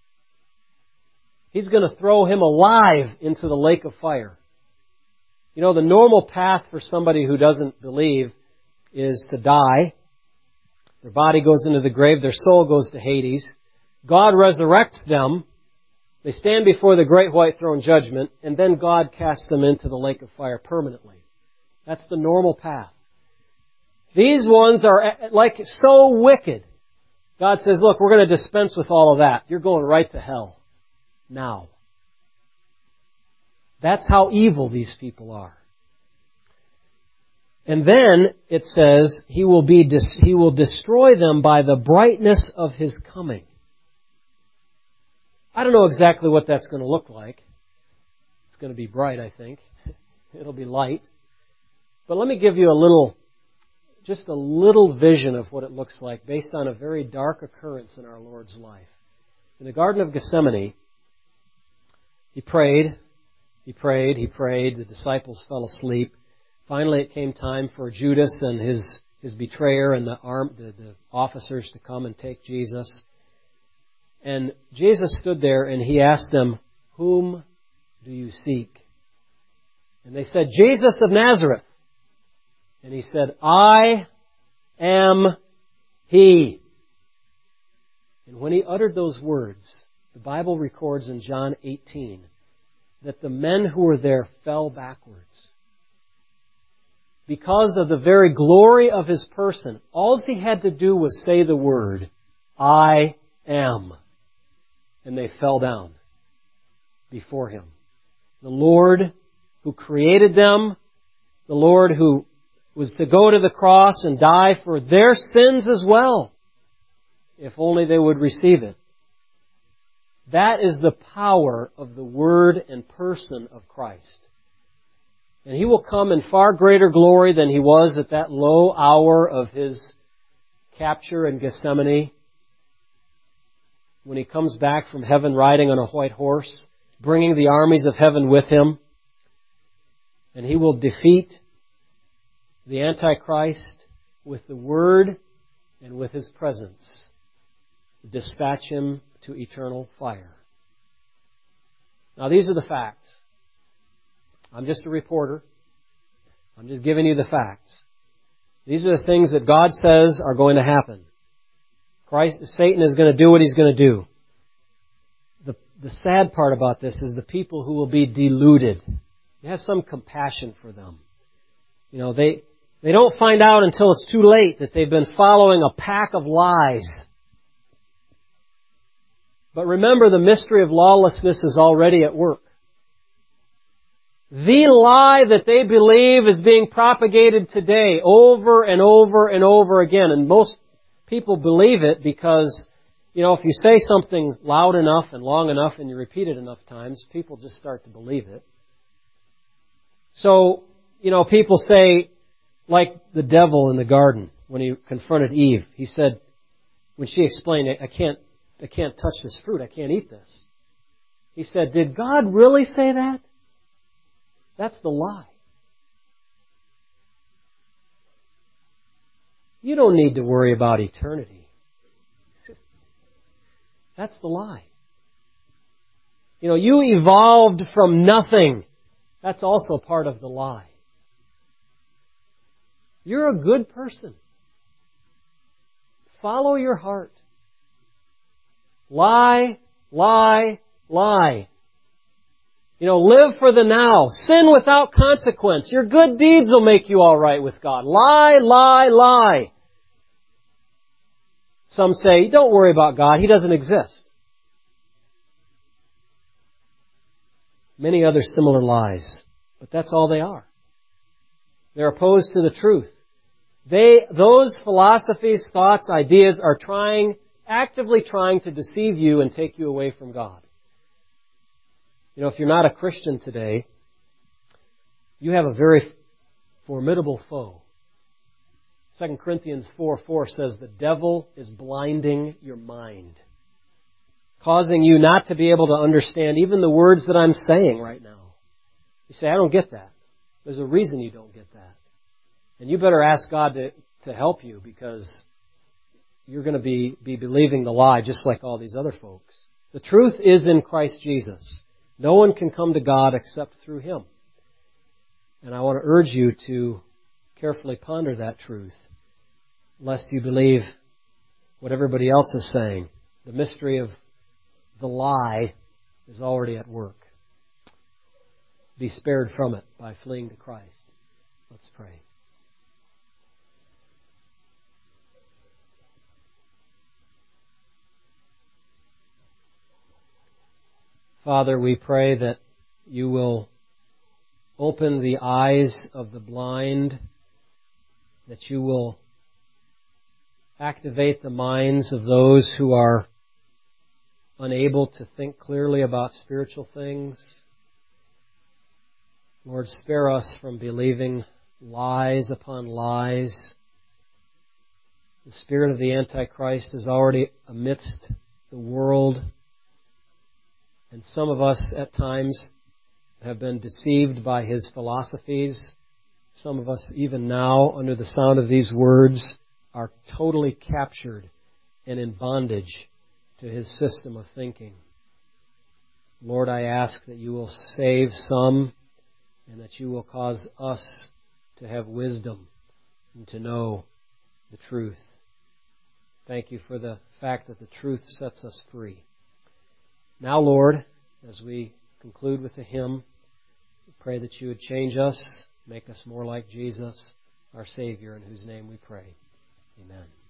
He's going to throw him alive into the lake of fire. You know, the normal path for somebody who doesn't believe is to die. Their body goes into the grave, their soul goes to Hades. God resurrects them. They stand before the great white throne judgment, and then God casts them into the lake of fire permanently. That's the normal path. These ones are like so wicked. God says, look, we're going to dispense with all of that. You're going right to hell now. That's how evil these people are. And then it says, He will be He will destroy them by the brightness of His coming. I don't know exactly what that's going to look like. It's going to be bright, I think. It'll be light. But let me give you a little, just a little vision of what it looks like based on a very dark occurrence in our Lord's life. In the Garden of Gethsemane, He prayed, He prayed, He prayed. The disciples fell asleep. Finally, it came time for Judas and his, his betrayer and the, arm, the, the officers to come and take Jesus. And Jesus stood there and He asked them, "Whom do you seek?" And they said, "Jesus of Nazareth." And He said, "I am He." And when He uttered those words, the Bible records in John eighteen that the men who were there fell backwards. Because of the very glory of His person, all He had to do was say the word, "I am." And they fell down before Him. The Lord who created them, the Lord who was to go to the cross and die for their sins as well, if only they would receive it. That is the power of the Word and person of Christ. And He will come in far greater glory than He was at that low hour of His capture in Gethsemane, when He comes back from heaven riding on a white horse, bringing the armies of heaven with Him. And He will defeat the Antichrist with the Word and with His presence. Dispatch him to eternal fire. Now these are the facts. I'm just a reporter. I'm just giving you the facts. These are the things that God says are going to happen. Christ, Satan is going to do what he's going to do. The, the sad part about this is the people who will be deluded. You have some compassion for them. You know, they, they don't find out until it's too late that they've been following a pack of lies. But remember, the mystery of lawlessness is already at work. The lie that they believe is being propagated today over and over and over again. And most people believe it because, you know, if you say something loud enough and long enough and you repeat it enough times, people just start to believe it. So, you know, people say, like the devil in the garden when he confronted Eve, he said, when she explained, I can't, I can't touch this fruit, I can't eat this. He said, did God really say that? That's the lie. You don't need to worry about eternity. That's the lie. You know, you evolved from nothing. That's also part of the lie. You're a good person. Follow your heart. Lie lie, lie. You know, live for the now. Sin without consequence. Your good deeds will make you all right with God. Lie, lie, lie. Some say, don't worry about God. He doesn't exist. Many other similar lies. But that's all they are. They're opposed to the truth. They, those philosophies, thoughts, ideas are trying, actively trying to deceive you and take you away from God. You know, if you're not a Christian today, you have a very formidable foe. Second Corinthians four four says the devil is blinding your mind, causing you not to be able to understand even the words that I'm saying right now. You say, I don't get that. There's a reason you don't get that. And you better ask God to, to help you, because you're going to be, be believing the lie just like all these other folks. The truth is in Christ Jesus. No one can come to God except through Him. And I want to urge you to carefully ponder that truth, lest you believe what everybody else is saying. The mystery of the lie is already at work. Be spared from it by fleeing to Christ. Let's pray. Father, we pray that you will open the eyes of the blind, that you will activate the minds of those who are unable to think clearly about spiritual things. Lord, spare us from believing lies upon lies. The spirit of the Antichrist is already amidst the world. And some of us at times have been deceived by his philosophies. Some of us even now, under the sound of these words, are totally captured and in bondage to his system of thinking. Lord, I ask that you will save some and that you will cause us to have wisdom and to know the truth. Thank you for the fact that the truth sets us free. Now, Lord, as we conclude with the hymn, we pray that you would change us, make us more like Jesus, our Savior, in whose name we pray. Amen.